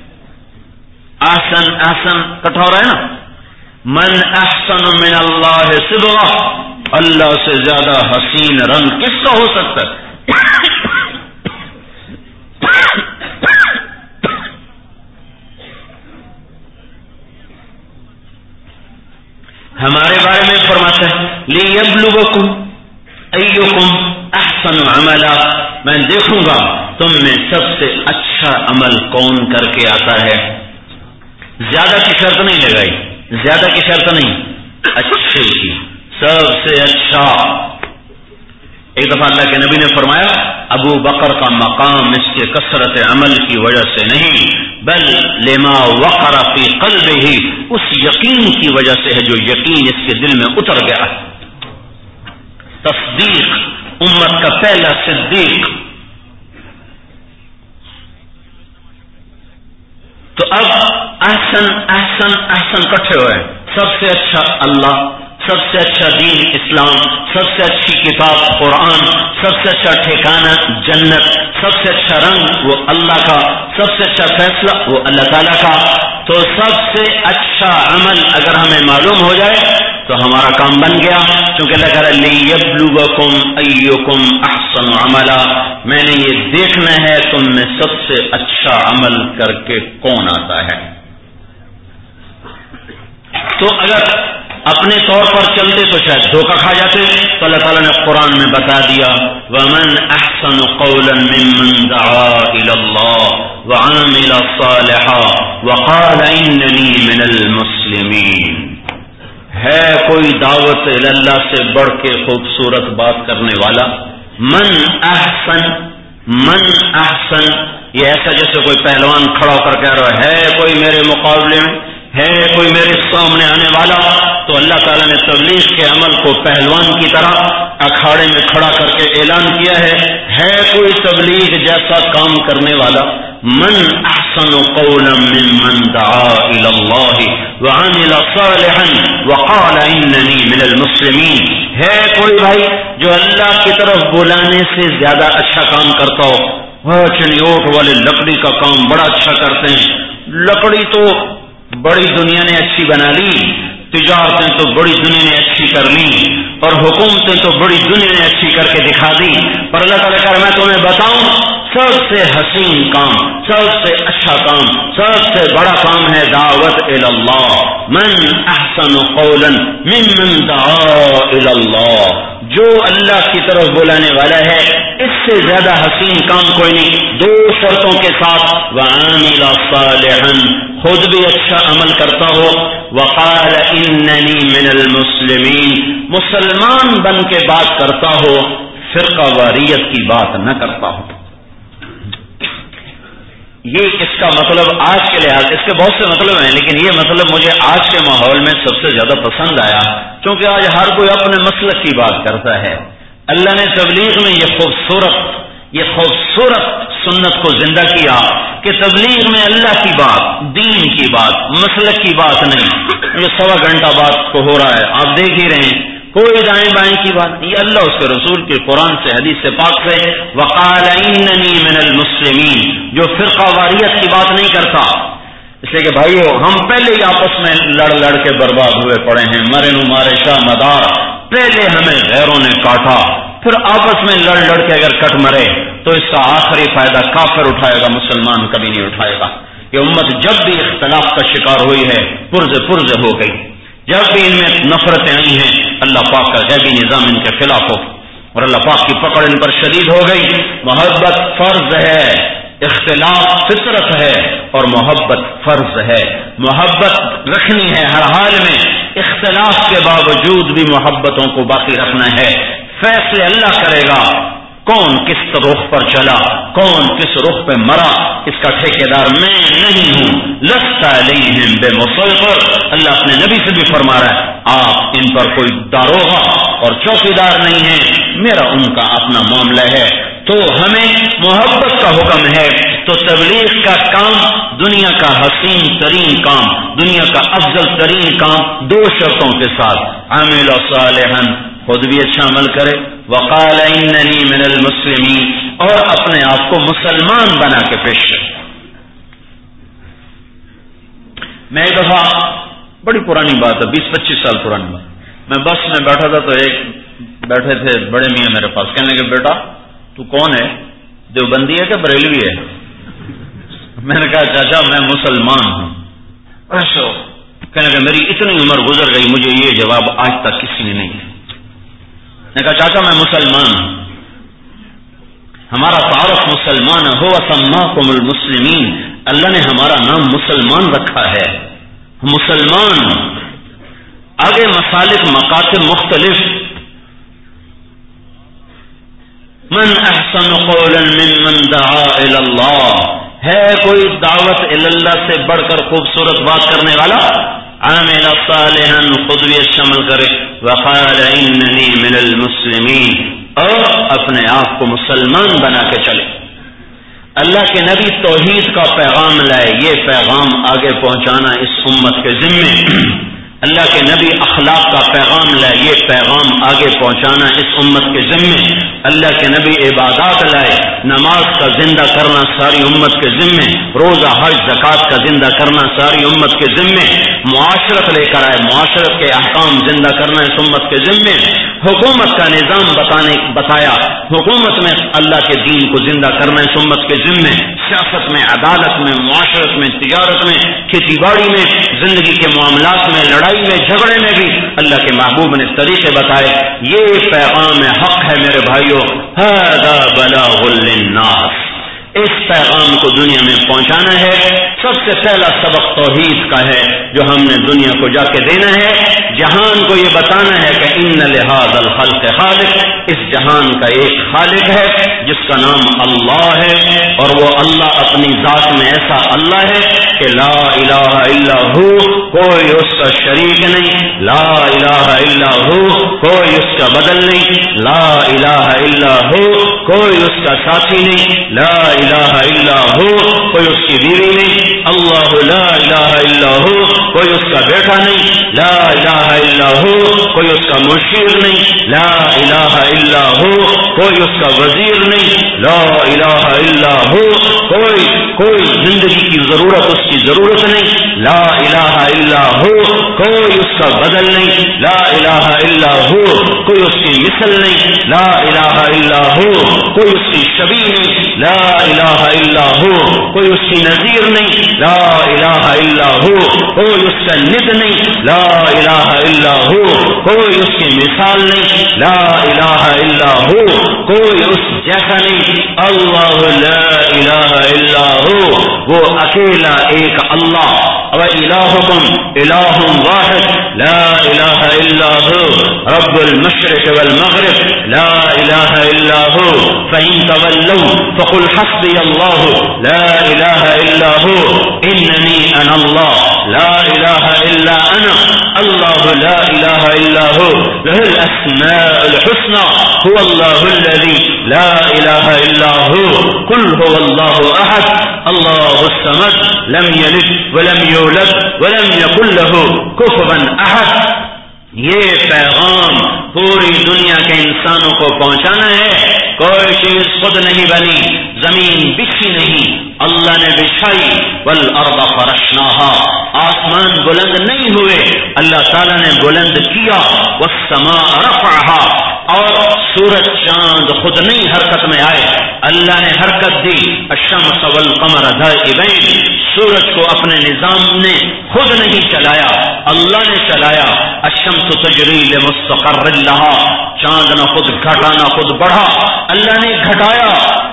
احسن احسن کٹھا ہو رہا ہے نا، من احسن من اللہ صبغہ، اللہ سے زیادہ حسین رنگ کس کا ہو سکتا ہے؟ ہمارے بارے میں فرماتا ہے لیبلوکم ایکم احسن عملا، میں دیکھوں گا تم میں سب سے اچھا عمل کون کر کے آتا ہے۔ زیادہ کی شرط نہیں لگائی، زیادہ کی شرط نہیں، اچھے کی، سب سے اچھا۔ ایک دفعہ اللہ کے نبی نے فرمایا ابو بکر کا مقام اس کے کثرت عمل کی وجہ سے نہیں بل لما وقر فی قلبہ، اس یقین کی وجہ سے ہے جو یقین اس کے دل میں اتر گیا۔ تصدیق، امت کا پہلا صدیق۔ تو اب احسن احسن احسن کٹھے ہوئے، سب سے اچھا اللہ، سب سے اچھا دین اسلام، سب سے اچھی کتاب قرآن، سب سے اچھا ٹھکانہ جنت، سب سے اچھا رنگ وہ اللہ کا، سب سے اچھا فیصلہ وہ اللہ تعالیٰ کا۔ تو سب سے اچھا عمل اگر ہمیں معلوم ہو جائے تو ہمارا کام بن گیا، کیونکہ اللہ کہہ رہا ہے لیبلوکم ایکم احسن عملا، میں نے یہ دیکھنا ہے تم میں سب سے اچھا عمل کر کے کون آتا ہے۔ تو اگر اپنے طور پر چلتے تو شاید دھوکہ کھا جاتے، تو اللہ تعالیٰ نے قرآن میں بتا دیا وَمَنْ أَحْسَنُ قَوْلًا مِّمَّنْ دَعَا إِلَى اللَّهِ وَعَمِلَ صَالِحًا وَقَالَ إِنَّنِي مِنَ الْمُسْلِمِينَ، ہے کوئی دعوت اللہ سے بڑھ کے خوبصورت بات کرنے والا؟ من احسن، من احسن، یہ ایسا جیسے کوئی پہلوان کھڑا ہو کر کہہ رہا ہے کوئی میرے مقابلے میں، ہے کوئی میرے سامنے آنے والا؟ تو اللہ تعالیٰ نے تبلیغ کے عمل کو پہلوان کی طرح اکھاڑے میں کھڑا کر کے اعلان کیا ہے کوئی تبلیغ جیسا کام کرنے والا؟ من احسن قولا ممن دعا الى اللہ وعمل صالحا وقال اننی من المسلمین، ہے کوئی بھائی جو اللہ کی طرف بلانے سے زیادہ اچھا کام کرتا ہو؟ چنیوٹ والے لکڑی کا کام بڑا اچھا کرتے ہیں، لکڑی تو بڑی دنیا نے اچھی بنا لی، تجارتیں تو بڑی دنیا نے اچھی کر لی، اور حکومتیں تو بڑی دنیا نے اچھی کر کے دکھا دی، پر اللہ تعالیٰ کہہ رہا میں تمہیں بتاؤں سب سے حسین کام، سب سے اچھا کام، سب سے بڑا کام ہے دعوت الی اللہ۔ من احسن قولا ممن دعا الی اللہ، جو اللہ کی طرف بلانے والا ہے اس سے زیادہ حسین کام کوئی نہیں، دو شرطوں کے ساتھ، وعامل صالحا، خود بھی اچھا عمل کرتا ہو، وقال اننی من المسلمین، مسلمان بن کے بات کرتا ہو، فرقہ واریت کی بات نہ کرتا ہو۔ یہ اس کا مطلب آج کے لحاظ، اس کے بہت سے مطلب ہیں لیکن یہ مطلب مجھے آج کے ماحول میں سب سے زیادہ پسند آیا، کیونکہ آج ہر کوئی اپنے مسلک کی بات کرتا ہے۔ اللہ نے تبلیغ میں یہ خوبصورت سنت کو زندہ کیا کہ تبلیغ میں اللہ کی بات، دین کی بات، مسلک کی بات نہیں۔ یہ 1.25 گھنٹہ بات کو ہو رہا ہے، آپ دیکھ ہی رہے ہیں، کوئی دائیں بائیں کی بات نہیں، اللہ اس کے رسول کے قرآن سے حدیث سے پاک سے وقال اننی من المسلمین، جو فرقہ واریت کی بات نہیں کرتا۔ اس لیے کہ بھائیو ہم پہلے ہی آپس میں لڑ کے برباد ہوئے پڑے ہیں، مرے نو مارے شاہ مدار، پہلے ہمیں غیروں نے کاٹا، پھر آپس میں لڑ کے اگر کٹ مرے تو اس کا آخری فائدہ کافر اٹھائے گا، مسلمان کبھی نہیں اٹھائے گا۔ یہ امت جب بھی اختلاف کا شکار ہوئی ہے پرز ہو گئی، جب بھی ان میں نفرتیں آئی ہیں اللہ پاک کا غیبی نظام ان کے خلاف ہو اور اللہ پاک کی پکڑ ان پر شدید ہو گئی۔ محبت فرض ہے، اختلاف فطرت ہے، اور محبت فرض ہے، محبت رکھنی ہے ہر حال میں، اختلاف کے باوجود بھی محبتوں کو باقی رکھنا ہے۔ فیصلے اللہ کرے گا، کون کس رخ پر چلا، کون کس رخ پہ مرا، اس کا ٹھیکیدار میں نہیں ہوں۔ لست علیہم بمسیطر، اللہ اپنے نبی سے بھی فرما رہا ہے آپ ان پر کوئی داروغہ اور چوکیدار نہیں ہیں، میرا ان کا اپنا معاملہ ہے۔ تو ہمیں محبت کا حکم ہے، تو تبلیغ کا کام دنیا کا حسین ترین کام، دنیا کا افضل ترین کام 2 شرطوں کے ساتھ، عامل صالحا، خود بھی اچھا عمل کرے، وقال اننی من المسلمین، اور اپنے آپ کو مسلمان بنا کے پیش کرے۔ میں ایک دفعہ، بڑی پرانی بات ہے، 20-25 سال پرانی بات، میں بس میں بیٹھا تھا تو ایک بیٹھے تھے بڑے میاں میرے پاس، کہنے لگے بیٹا تو کون ہے، دیوبندی ہے کہ بریلوی ہے؟ میں نے کہا چاچا میں مسلمان ہوں۔ ایسا کہنے لگے میری اتنی عمر گزر گئی مجھے یہ جواب آج تک کسی نے نہیں دیا۔ میں نے کہا چاچا میں مسلمان ہوں، ہمارا تعارف مسلمان ہو، سماکم المسلمین، اللہ نے ہمارا نام مسلمان رکھا ہے، مسلمان۔ آگے مسالک مقاصد مختلف، من احسن قولا ممن دعا الی اللہ، ہے کوئی دعوت الی اللہ سے بڑھ کر خوبصورت بات کرنے والا؟ عامل صالحا، خود بھی اچھا عمل کرے، وقال اننی من المسلمین، اور اپنے آپ کو مسلمان بنا کے چلے۔ اللہ کے نبی توحید کا پیغام لائے، یہ پیغام آگے پہنچانا اس امت کے ذمے۔ اللہ کے نبی اخلاق کا پیغام لائے، یہ پیغام آگے پہنچانا اس امت کے ذمے۔ اللہ کے نبی عبادات لائے، نماز کا زندہ کرنا ساری امت کے ذمے، روزہ حج زکوٰۃ کا زندہ کرنا ساری امت کے ذمے، معاشرت لے کر آئے، معاشرت کے احکام زندہ کرنا اس امت کے ذمے، حکومت کا نظام بتایا، حکومت میں اللہ کے دین کو زندہ کرنا اس امت کے ذمے، سیاست میں، عدالت میں، معاشرت میں، تجارت میں، کھیتی باڑی میں، زندگی کے معاملات میں، لڑائی میں، جھگڑے میں بھی اللہ کے محبوب نے طریقے بتائے۔ یہ پیغام حق ہے میرے بھائیوں، ھذا بلاغ للناس، اس پیغام کو دنیا میں پہنچانا ہے۔ سب سے پہلا سبق توحید کا ہے جو ہم نے دنیا کو جا کے دینا ہے، جہان کو یہ بتانا ہے کہ ان لہذا الخلق خالق، اس جہان کا ایک خالق ہے جس کا نام اللہ ہے، اور وہ اللہ اپنی ذات میں ایسا اللہ ہے کہ لا الہ الا ہو، کوئی اس کا شریک نہیں، لا الہ الا ہو، کوئی اس کا بدل نہیں، لا الہ الا ہو، کوئی اس کا ساتھی نہیں، لا الہ الا ہو، کوئی اس کی بیوی نہیں، اللہ لا الہ الا ہو، کوئی اس کا بیٹا نہیں، لا الہ الا ہو، کوئی اس کا مشیر نہیں، لا الہ الا ہو، کوئی اس کا وزیر نہیں، لا الہ الا ہو، کوئی زندگی کی ضرورت اس کی ضرورت نہیں، لا الہ الا ہو، کوئی اس کا بدل نہیں، لا الہ الا ہو، کوئی اس کی مثل نہیں، لا الہ الا ہو، کوئی اس کی شبیہ نہیں، لا الہ الا ہو، کوئی اس کی نظیر نہیں، لا الہ الا ہو، کوئی اس کا ند نہیں، لا الہ الا ہو، کوئی اس کی مثال نہیں، لا الہ الا ہو، کوئی اس جیسا نہیں، اللہ لا الہ الا ہو، وہ اکیلا ایک اللہ، وَإِلَٰهُكُمْ إِلَٰهٌ وَاحِدٌ لَا إِلَٰهَ إِلَّا هُوَ رَبُّ الْمَشْرِقِ وَالْمَغْرِبِ لَا إِلَٰهَ إِلَّا هُوَ فَإِن تَوَلَّوْا فَقُلْ حَسْبِيَ اللَّهُ لَا إِلَٰهَ إِلَّا هُوَ إِنَّنِي أَنَا اللَّهُ لَا إِلَٰهَ إِلَّا أَنَا اللَّهُ لَا إِلَٰهَ إِلَّا هُوَ لَهُ الْأَسْمَاءُ الْحُسْنَى هُوَ اللَّهُ الَّذِي لَا إِلَٰهَ إِلَّا هُوَ قُلْ هُوَ اللَّهُ أَحَدٌ اللَّهُ الصَّمَدُ لَمْ يَلِدْ وَلَمْ يولد ولم يكن له كفوا احد۔ یہ پیغام پوری دنیا کے انسانوں کو پہنچانا ہے۔ کوئی چیز خود نہیں بنی، زمین بچھی نہیں، اللہ نے بچھائی، والارض فرشناها، آسمان بلند نہیں ہوئے، اللہ تعالیٰ نے بلند کیا، والسماء رفعها، اور سورج چاند خود نہیں حرکت میں آئے، اللہ نے حرکت دی، الشمس والقمر دائبین، سورج کو اپنے نظام نے خود نہیں چلایا، اللہ نے چلایا، الشمس تجری لمستقر لها، چاند نہ خود گھٹا نہ خود بڑھا، اللہ نے گھٹایا،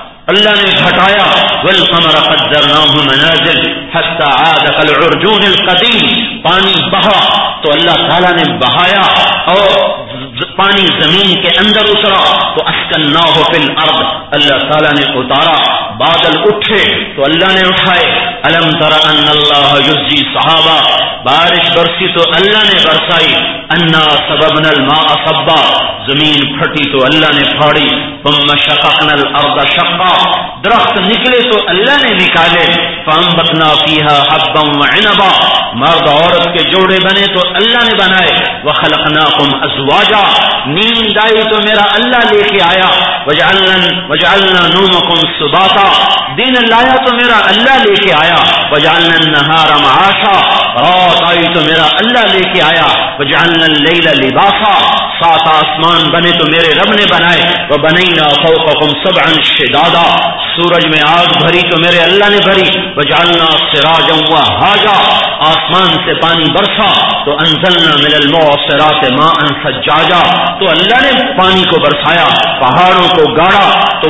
والقمر قدرناه منازل حتى عاد كالعرجون القديم، پانی بہا تو اللہ تعالیٰ نے بہایا، اور پانی زمین کے اندر اترا تو اسکناہ فی الارض، اللہ تعالیٰ نے اتارا، بادل اٹھے تو اللہ نے اٹھائے، الم تر ان اللہ یزجی صحابہ، بارش برسی تو اللہ نے برسائی، انا سببنا الماء صبا، زمین پھٹی تو اللہ نے پھاڑی، ثم شققنا الارض شقا، درخت نکلے تو اللہ نے نکالے، فانبتنا فیہا حبا وعنبا، مرد عورت کے جوڑے بنے تو اللہ نے بنائے، وخلقناکم ازواجا، نیند آئی تو میرا اللہ لے کے آیا، وجعلنا نومکم سباتا، دن لایا تو میرا اللہ لے کے آیا، وجعلنا النہار معاشا، رات آئی تو میرا اللہ لے کے آیا، وجعلنا اللیل لباسا، سات آسمان بنے تو میرے رب نے بنائے، وبنینا فوقکم سبعا شدادا، سورج میں آگ بھری تو میرے اللہ نے بھری، وجعلنا سراجا وہاجا، آسمان سے پانی برسا تو انزلنا من المعصرات ماء ثجاجا، تو اللہ نے پانی کو برسایا، پہاڑوں کو گاڑا تو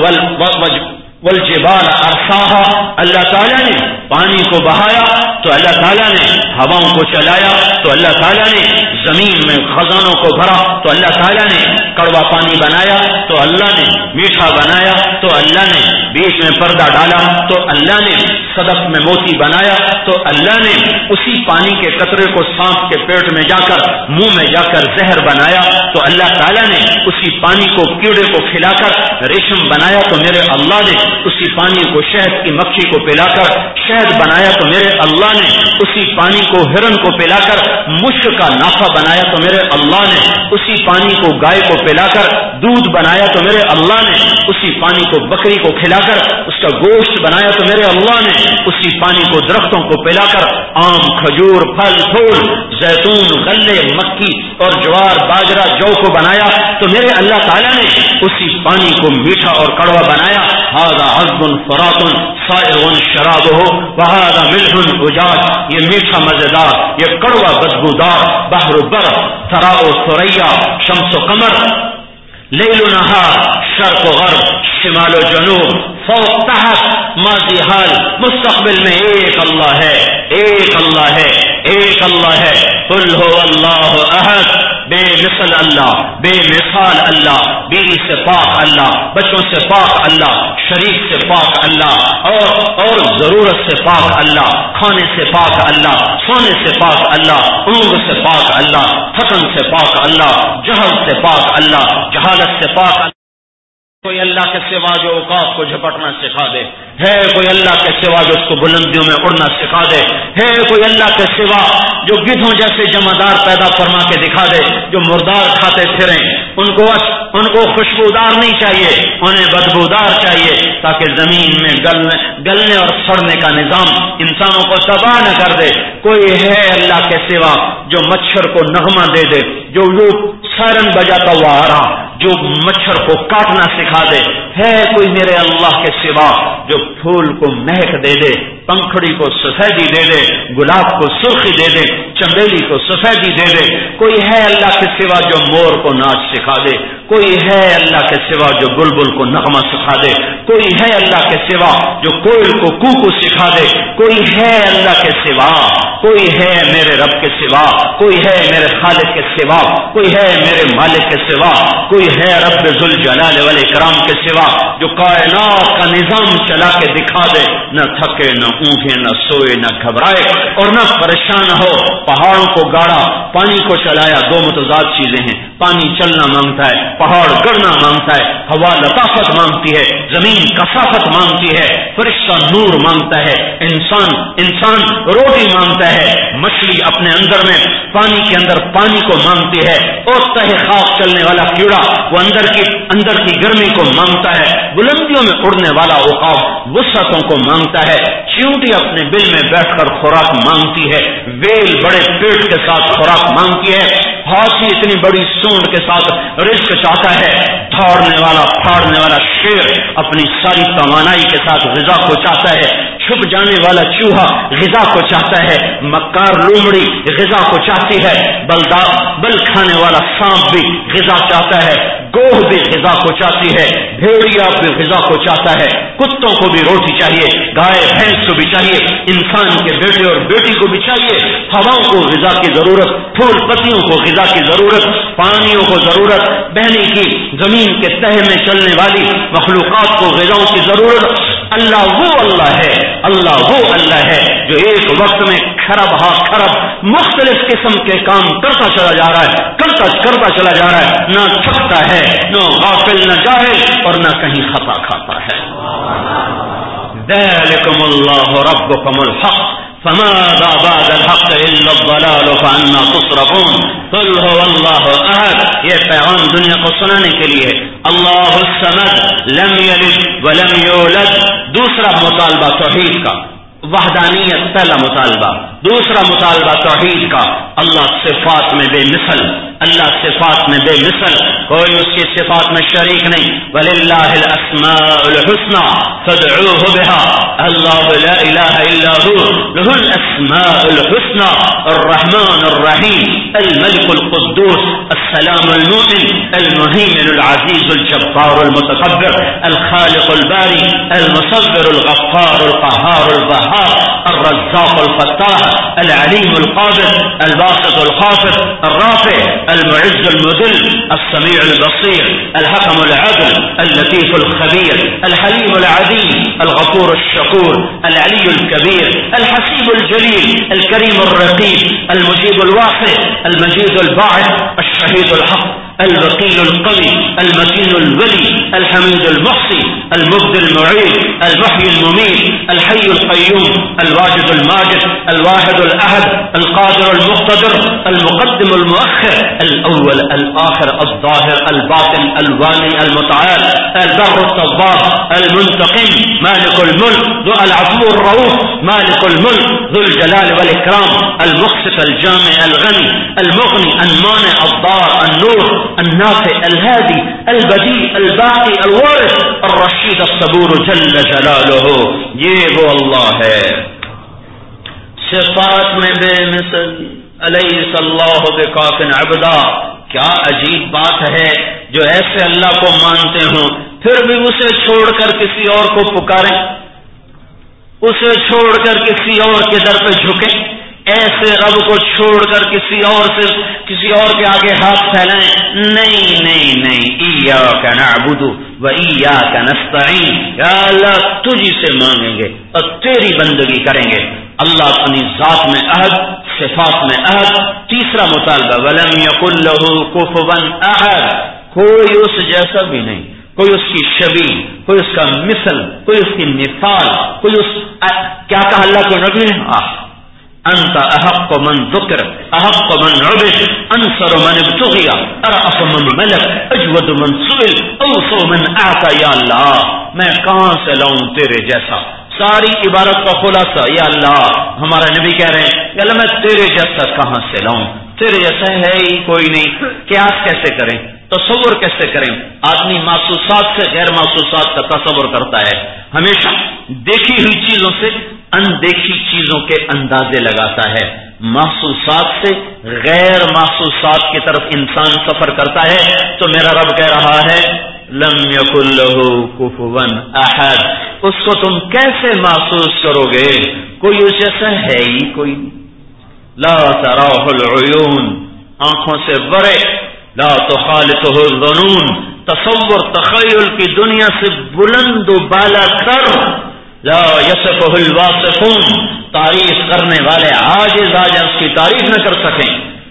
والجبال ارساہا، اللہ تعالیٰ نے پانی کو بہایا تو اللہ تعالیٰ نے ہواؤں کو چلایا تو اللہ تعالیٰ نے زمین میں خزانوں کو بھرا تو اللہ تعالیٰ نے کڑوا پانی بنایا تو اللہ نے میٹھا بنایا تو اللہ نے بیچ میں پردہ ڈالا تو اللہ نے صدف میں موتی بنایا تو اللہ نے اسی پانی کے قطرے کو سانپ کے پیٹ میں جا کر منہ میں جا کر زہر بنایا تو اللہ تعالیٰ نے اسی پانی کو کیڑے کو کھلا کر ریشم بنایا تو میرے اللہ نے اسی پانی کو شہد کی مکھی کو پلا کر شہد بنایا تو میرے اللہ نے اسی پانی کو ہرن کو پلا کر مشک کا نافہ بنایا تو میرے اللہ نے اسی پانی کو گائے کو پلا کر دودھ بنایا تو میرے اللہ نے اسی پانی کو بکری کو کھلا کر اس کا گوشت بنایا تو میرے اللہ نے اسی پانی کو درختوں کو پلا کر آم کھجور پھل پھول زیتون غلے مکی اور جوار باجرہ جو کو بنایا تو میرے اللہ تعالیٰ نے اسی پانی کو میٹھا اور کڑوا بنایا، ھذا عذب فرات سائغ شرابہ وھذا ملح اجاج، یہ میٹھا مزیدار، یہ کڑوا بدبودار، بحر بر ثراء ثریا شمس و قمر، لیل و نہار، شرق و غرب، شمال و جنوب، فوق تحت، ماضی حال مستقبل میں ایک اللہ ہے، ایک اللہ ہے، ایک اللہ ہے، قل هو اللہ احد، بے مثل اللہ، بے مثال اللہ، بیوی سے پاک اللہ، بچوں سے پاک اللہ، شریک سے پاک اللہ، اور ضرورت سے پاک اللہ، کھانے سے پاک اللہ، سونے سے پاک اللہ، اونگ سے پاک اللہ، تھکن سے پاک اللہ، جہل سے پاک اللہ، جہالت سے پاک اللہ۔ کوئی اللہ کے سوا جو اوقات کو جھپٹنا سکھا دے، ہے کوئی اللہ کے سوا جو اس کو بلندیوں میں اڑنا سکھا دے، ہے کوئی اللہ کے سوا جو گدھوں جیسے جمعدار پیدا فرما کے دکھا دے، جو مردار کھاتے پھریں، ان کو خوشبودار نہیں چاہیے، انہیں بدبودار چاہیے، تاکہ زمین میں گلنے اور سڑنے کا نظام انسانوں کو تباہ نہ کر دے۔ کوئی ہے اللہ کے سوا جو مچھر کو نغمہ دے دے، جو سائرن بجاتا ہوا آ رہا، جو مچھر کو کاٹنا سکھا دے، ہے کوئی میرے اللہ کے سوا جو پھول کو مہک دے دے، پنکھڑی کو سفیدی دے دے، گلاب کو سرخی دے دے، چمیلی کو سفیدی دے دے؟ کوئی ہے اللہ کے سوا جو مور کو ناچ سکھا دے؟ کوئی ہے اللہ کے سوا جو بلبل کو نغمہ سکھا دے؟ کوئی ہے اللہ کے سوا جو کوئل کو کوکو سکھا دے؟ کوئی ہے اللہ کے سوا؟ کوئی ہے میرے رب کے سوا؟ کوئی ہے میرے خالق کے سوا؟ کوئی ہے میرے مالک کے سوا؟ کوئی ہے رب ذوالجلال والاکرام کے سوا جو کائنات کا نظام چلا کے دکھا دے؟ نہ تھکے، نہ اونگے، نہ سوئے، نہ گھبرائے اور نہ پریشان ہو۔ پہاڑوں کو گاڑا، پانی کو چلایا، دو متضاد چیزیں ہیں، پانی چلنا مانگتا ہے، پہاڑ گڑنا مانگتا ہے، ہوا لطافت مانگتی ہے، زمین کثافت مانگتی ہے، فرشتہ نور مانگتا ہے، انسان روٹی مانگتا ہے، مچھلی اپنے اندر میں پانی کے اندر پانی کو مانگتی ہے، اور تہ خاک چلنے والا کیڑا وہ اندر کی گرمی کو مانگتا ہے، بلندیوں میں اڑنے والا عقاب وسعتوں کو مانگتا ہے، چیونٹی اپنے بل میں بیٹھ کر خوراک مانگتی ہے، ویل بڑے پیٹ کے ساتھ خوراک مانگتی ہے، ہاتھی اتنی بڑی سونڈ کے ساتھ رزق چاہتا ہے، دوڑنے والا پھاڑنے والا شیر اپنی ساری توانائی کے ساتھ غذا کو چاہتا ہے، چھپ جانے والا چوہا غذا کو چاہتا ہے، مکار لومڑی غذا کو چاہتی ہے، بل کھانے والا سانپ بھی غذا چاہتا ہے، گوہ بھی غذا کو چاہتی ہے، بھیڑیا بھی غذا کو چاہتا ہے، کتوں کو بھی روٹی چاہیے، گائے بھینس کو بھی چاہیے، انسان کے بیٹے اور بیٹی کو بھی چاہیے، ہواؤں کو غذا کی ضرورت، پھول پتیوں کو غذا کی ضرورت، پانیوں کو ضرورت، بہنے کی زمین کے تہہ میں چلنے والی مخلوقات کو غذاؤں کی ضرورت، اللہ وہ اللہ ہے، اللہ وہ اللہ ہے جو ایک وقت میں کھرب ہا کھرب مختلف قسم کے کام کرتا چلا جا رہا ہے، کرتا چلا جا رہا ہے، نہ تھکتا ہے، نہ غافل نہ جاہل، اور نہ کہیں خطا کھاتا ہے۔ ذالکم اللہ ربکم الحق فماذا بعد الحق الا الضلال فانا تصرفون قل هو اللہ احد۔ یہ پیغام دنیا کو سنانے کے لیے اللہ الصمد لم یلد ولم یولد، دوسرا مطالبہ توحید کا، وحدانیت پہلا مطالبہ، دوسرا مطالبہ توحید کا، اللہ صفات میں بے مثل، اللہ صفات میں بے مثل، کوئی اس کی صفات میں شریک نہیں، وَلِلَّهِ الْأَسْمَاءُ الْحُسْنَى فَادْعُوهُ بِهَا، اللہ لا الہ الا هو لہ الاسماء الحسنى الرحمن الرحیم الملك القدوس السلام المؤمن المهيمن العزيز الجبار المتكبر الخالق الباري المصور الغفار القهار الوهاب الرزاق الفتاح العليم القادر الباسط الخافض الرافع المعز المذل السميع البصير الحكم العدل اللطيف الخبير الحليم العديم الغفور الشكور العلي الكبير الحسيب الجليل الكريم الرقيب المجيب الواحد المجيد الباعث الشهيد الحق الوكيل القوي المتين الولي الحميد المحصي المبدي المعيد المحيي المميت الحي القيوم الواجد الماجد الواحد الأحد القادر المقتدر المقدم المؤخر الأول الآخر الظاهر الباطن الوالي المتعال البر التواب المنتقم مالك الملك ذو العفو الرؤوف مالك الملك ذو الجلال والإكرام المقسط الجامع الغني المغني المانع الضار النور النافع الهادي البديع الباقي الوارث الرشيد الصبور جل جلالہ، یہ وہ اللہ ہے صفات میں بے مثل، الیس اللہ بکاف عبدا۔ کیا عجیب بات ہے جو ایسے اللہ کو مانتے ہوں پھر بھی اسے چھوڑ کر کسی اور کو پکاریں، اسے چھوڑ کر کسی اور کے در پہ جھکیں، ایسے رب کو چھوڑ کر کسی اور کے آگے ہاتھ پھیلائیں۔ نہیں نہیں نہیں، ایاک نعبد و ایاک نستعین، یا اللہ تجھی سے مانگیں گے اور تیری بندگی کریں گے۔ اللہ اپنی ذات میں احد، صفات میں احد۔ تیسرا مطالبہ ولم یکن لہ کفوا احد، کوئی اس جیسا بھی نہیں، کوئی اس کی شبیہ، کوئی اس کا مثل، کوئی اس کی مثال، کوئی اس کیا کہا اللہ کو نبی نے، انت احق من ذکر احق من عبد انصر من ابتغی ارأف من ملک اجود من سئل اوصو من اعطى۔ یا اللہ میں کہاں سے لاؤں تیرے جیسا، ساری عبارت کا خلاصہ یا اللہ ہمارا نبی کہہ رہے ہیں یا اللہ میں تیرے جیسا کہاں سے لاؤں، تیرے جیسا ہے ہی کوئی نہیں۔ قیاس کیسے کریں، تصور کیسے کریں؟ آدمی محسوسات سے غیر محسوسات کا تصور کرتا ہے، ہمیشہ دیکھی ہوئی چیزوں سے اندیکھی چیزوں کے اندازے لگاتا ہے، محسوسات سے غیر محسوسات کی طرف انسان سفر کرتا ہے۔ تو میرا رب کہہ رہا ہے لم یکن لہ کفوا احد، اس کو تم کیسے محسوس کرو گے، کوئی اس جیسا ہے ہی کوئی نہیں۔ لا تراہ العیون، آنکھوں سے برے، لا تخالطہ الظنون، تصور تخیل کی دنیا سے بلند و بالا کر، لا یصفہ الواصفون، تعریف کرنے والے عاجز اس کی تعریف نہ کر سکیں۔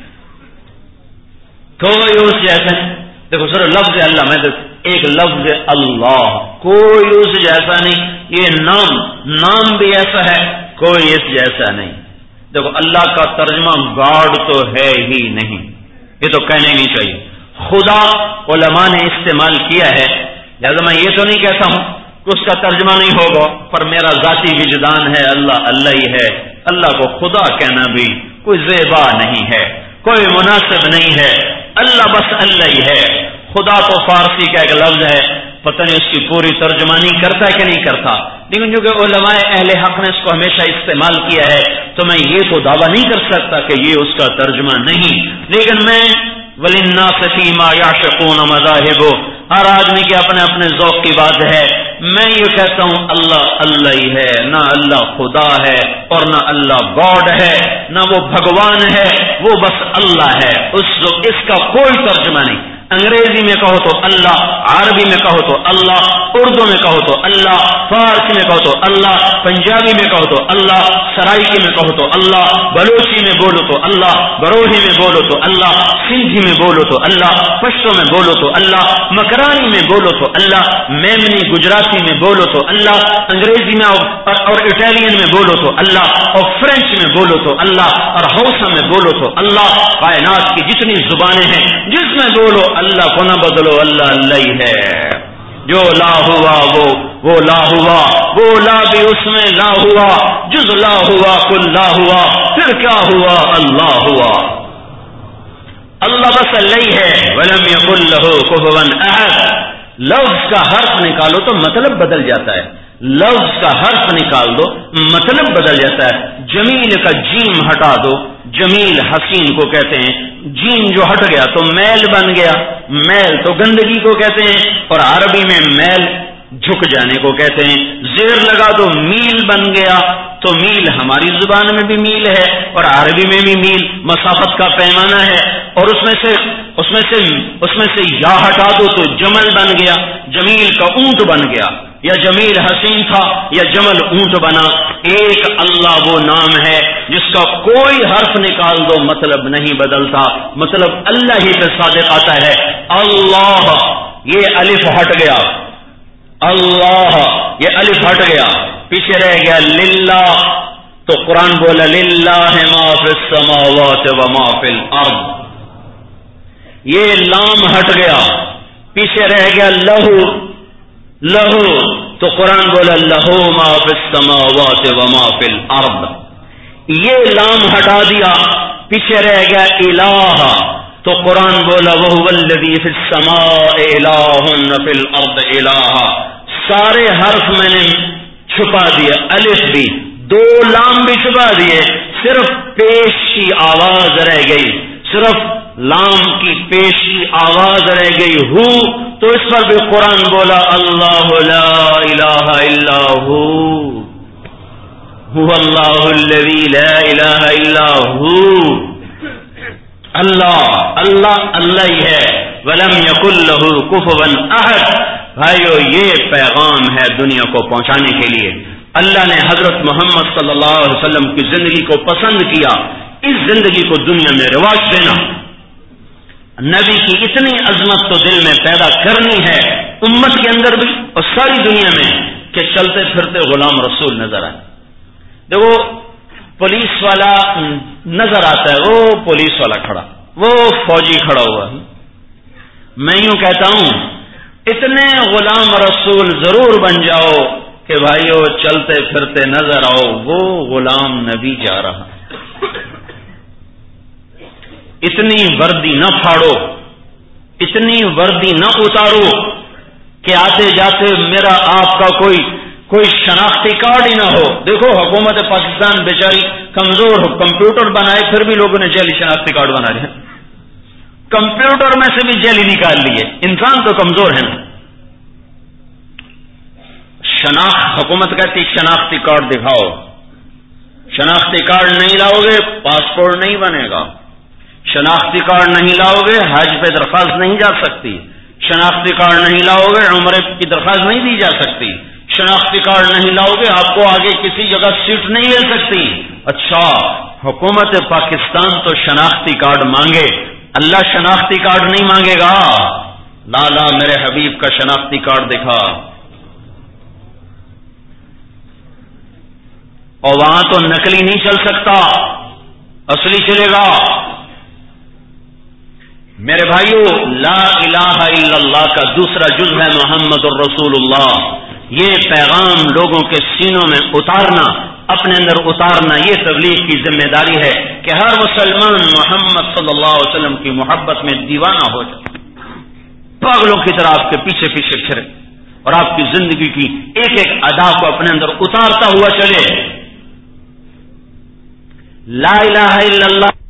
کوئی اس جیسا، دیکھو سر لفظ اللہ میں ایک لفظ اللہ، کوئی اس جیسا نہیں، یہ نام بھی ایسا ہے، کوئی اس جیسا نہیں۔ دیکھو اللہ کا ترجمہ گاڈ تو ہے ہی نہیں، یہ تو کہنے نہیں چاہیے۔ خدا علماء نے استعمال کیا ہے، لہذا میں یہ تو نہیں کہتا ہوں کہ اس کا ترجمہ نہیں ہوگا، پر میرا ذاتی وجدان ہے اللہ اللہ ہی ہے۔ اللہ کو خدا کہنا بھی کوئی زیبا نہیں ہے، کوئی مناسب نہیں ہے، اللہ بس اللہ ہی ہے۔ خدا تو فارسی کا ایک لفظ ہے، پتہ نہیں اس کی پوری ترجمانی کرتا ہے کہ نہیں کرتا، لیکن جو کہ علماء اہل حق نے اس کو ہمیشہ استعمال کیا ہے، تو میں یہ تو دعویٰ نہیں کر سکتا کہ یہ اس کا ترجمہ نہیں، لیکن میں وَلِلنَّاسِ فِي مَا يَعْشِقُونَ مَذَاهِبُ، ہر آدمی کے اپنے اپنے ذوق کی بات ہے۔ میں یہ کہتا ہوں اللہ اللہ ہی ہے، نہ اللہ خدا ہے اور نہ اللہ گاڈ ہے، نہ وہ بھگوان ہے، وہ بس اللہ ہے، اس کا کوئی ترجمہ نہیں۔ انگریزی میں کہو تو اللہ، عربی میں کہو تو اللہ، اردو میں کہو تو اللہ، فارسی میں کہو تو اللہ، پنجابی میں کہو تو اللہ، سرائکی میں کہو تو اللہ، بلوچی میں بولو تو اللہ، بروہی میں بولو تو اللہ، سندھی میں بولو تو اللہ، پشتو میں بولو تو اللہ، مکرانی میں بولو تو اللہ، میمنی گجراتی میں بولو تو اللہ، انگریزی میں اور اٹالین میں بولو تو اللہ، اور فرینچ میں بولو تو اللہ، اور ہausa میں بولو تو اللہ۔ کائنات کی جتنی زبانیں ہیں جس میں بولو اللہ کو نہ بدلو، اللہ اللہ ہی ہے۔ جو لا ہوا وہ لا ہوا، وہ لا بھی اس میں لا ہوا، جز لا ہوا کل لا ہوا، پھر کیا ہوا اللہ ہوا۔ اللہ بس اللہ ہی ہے، ولم یکن لہ کفوا احد۔ لفظ کا حرف نکالو تو مطلب بدل جاتا ہے، لفظ کا حرف نکال دو مطلب بدل جاتا ہے۔ جمیل کا جیم ہٹا دو، جمیل حسین کو کہتے ہیں، جیم جو ہٹ گیا تو میل بن گیا، میل تو گندگی کو کہتے ہیں، اور عربی میں میل جھک جانے کو کہتے ہیں۔ زیر لگا دو میل بن گیا، تو میل ہماری زبان میں بھی میل ہے اور عربی میں بھی میل مسافت کا پیمانہ ہے، اور اس میں سے یا ہٹا دو تو جمل بن گیا، جمیل کا اونٹ بن گیا، یا جمیل حسین تھا یا جمل اونٹ بنا۔ ایک اللہ وہ نام ہے جس کا کوئی حرف نکال دو مطلب نہیں بدلتا، مطلب اللہ ہی پہ صادق آتا ہے۔ اللہ، یہ الف ہٹ گیا، اللہ یہ الف ہٹ گیا، پیچھے رہ گیا للہ، تو قرآن بولا للہ ما فی السماوات و ما فی الارض۔ یہ لام ہٹ گیا، پیچھے رہ گیا لہو، لہو، تو قرآن بولا لہو ما فی السماوات و ما فی الارض۔ یہ لام ہٹا دیا، پیچھے رہ گیا الہ، تو قرآن بولا وہو الذی فی السماء الہ فی الارض الہ۔ سارے حرف میں نے چھپا دیا، الف بھی، دو لام بھی چھپا دیے، صرف پیش کی آواز رہ گئی، صرف لام کی پیش کی آواز رہ گئی ہو، تو اس پر بھی قرآن بولا اللہ لا الہ الا ہو، هو اللہ الذی لا الہ الا ہو۔ اللہ اللہ اللہ ہی ہے، ولم یکن لہ کفوا احد۔ بھائیو یہ پیغام ہے دنیا کو پہنچانے کے لیے۔ اللہ نے حضرت محمد صلی اللہ علیہ وسلم کی زندگی کو پسند کیا، اس زندگی کو دنیا میں رواج دینا، نبی کی اتنی عظمت تو دل میں پیدا کرنی ہے امت کے اندر بھی اور ساری دنیا میں، کہ چلتے پھرتے غلام رسول نظر آئے۔ دیکھو پولیس والا نظر آتا ہے، وہ پولیس والا کھڑا، وہ فوجی کھڑا ہوا ہے، میں یوں کہتا ہوں اتنے غلام رسول ضرور بن جاؤ کہ بھائیو چلتے پھرتے نظر آؤ وہ غلام نبی جا رہا۔ اتنی وردی نہ پھاڑو، اتنی وردی نہ اتارو کہ آتے جاتے میرا آپ کا کوئی شناختی کارڈ ہی نہ ہو۔ دیکھو حکومت پاکستان بیچاری کمزور ہو، کمپیوٹر بنائے پھر بھی لوگوں نے جعلی شناختی کارڈ بنا لیا، کمپیوٹر میں سے بھی جعلی نکال لیے، انسان تو کمزور ہے نا۔ حکومت کہتی شناختی کارڈ دکھاؤ، شناختی کارڈ نہیں لاؤ گے پاسپورٹ نہیں بنے گا، شناختی کارڈ نہیں لاؤ گے حج پہ درخواست نہیں جا سکتی، شناختی کارڈ نہیں لاؤ گے عمرے کی درخواست نہیں دی جا سکتی، شناختی کارڈ نہیں لاؤ گے آپ کو آگے کسی جگہ سیٹ نہیں مل سکتی۔ اچھا حکومت پاکستان تو شناختی کارڈ مانگے، اللہ شناختی کارڈ نہیں مانگے گا؟ لالا میرے حبیب کا شناختی کارڈ دکھا، اور وہاں تو نقلی نہیں چل سکتا، اصلی چلے گا۔ میرے بھائیو لا الہ الا اللہ کا دوسرا جز ہے محمد الرسول اللہ۔ یہ پیغام لوگوں کے سینوں میں اتارنا، اپنے اندر اتارنا، یہ تبلیغ کی ذمہ داری ہے کہ ہر مسلمان محمد صلی اللہ علیہ وسلم کی محبت میں دیوانہ ہو جائے، پاگلوں کی طرح آپ کے پیچھے پیچھے پھرے اور آپ کی زندگی کی ایک ایک ادا کو اپنے اندر اتارتا ہوا چلے۔ لا الہ الا اللہ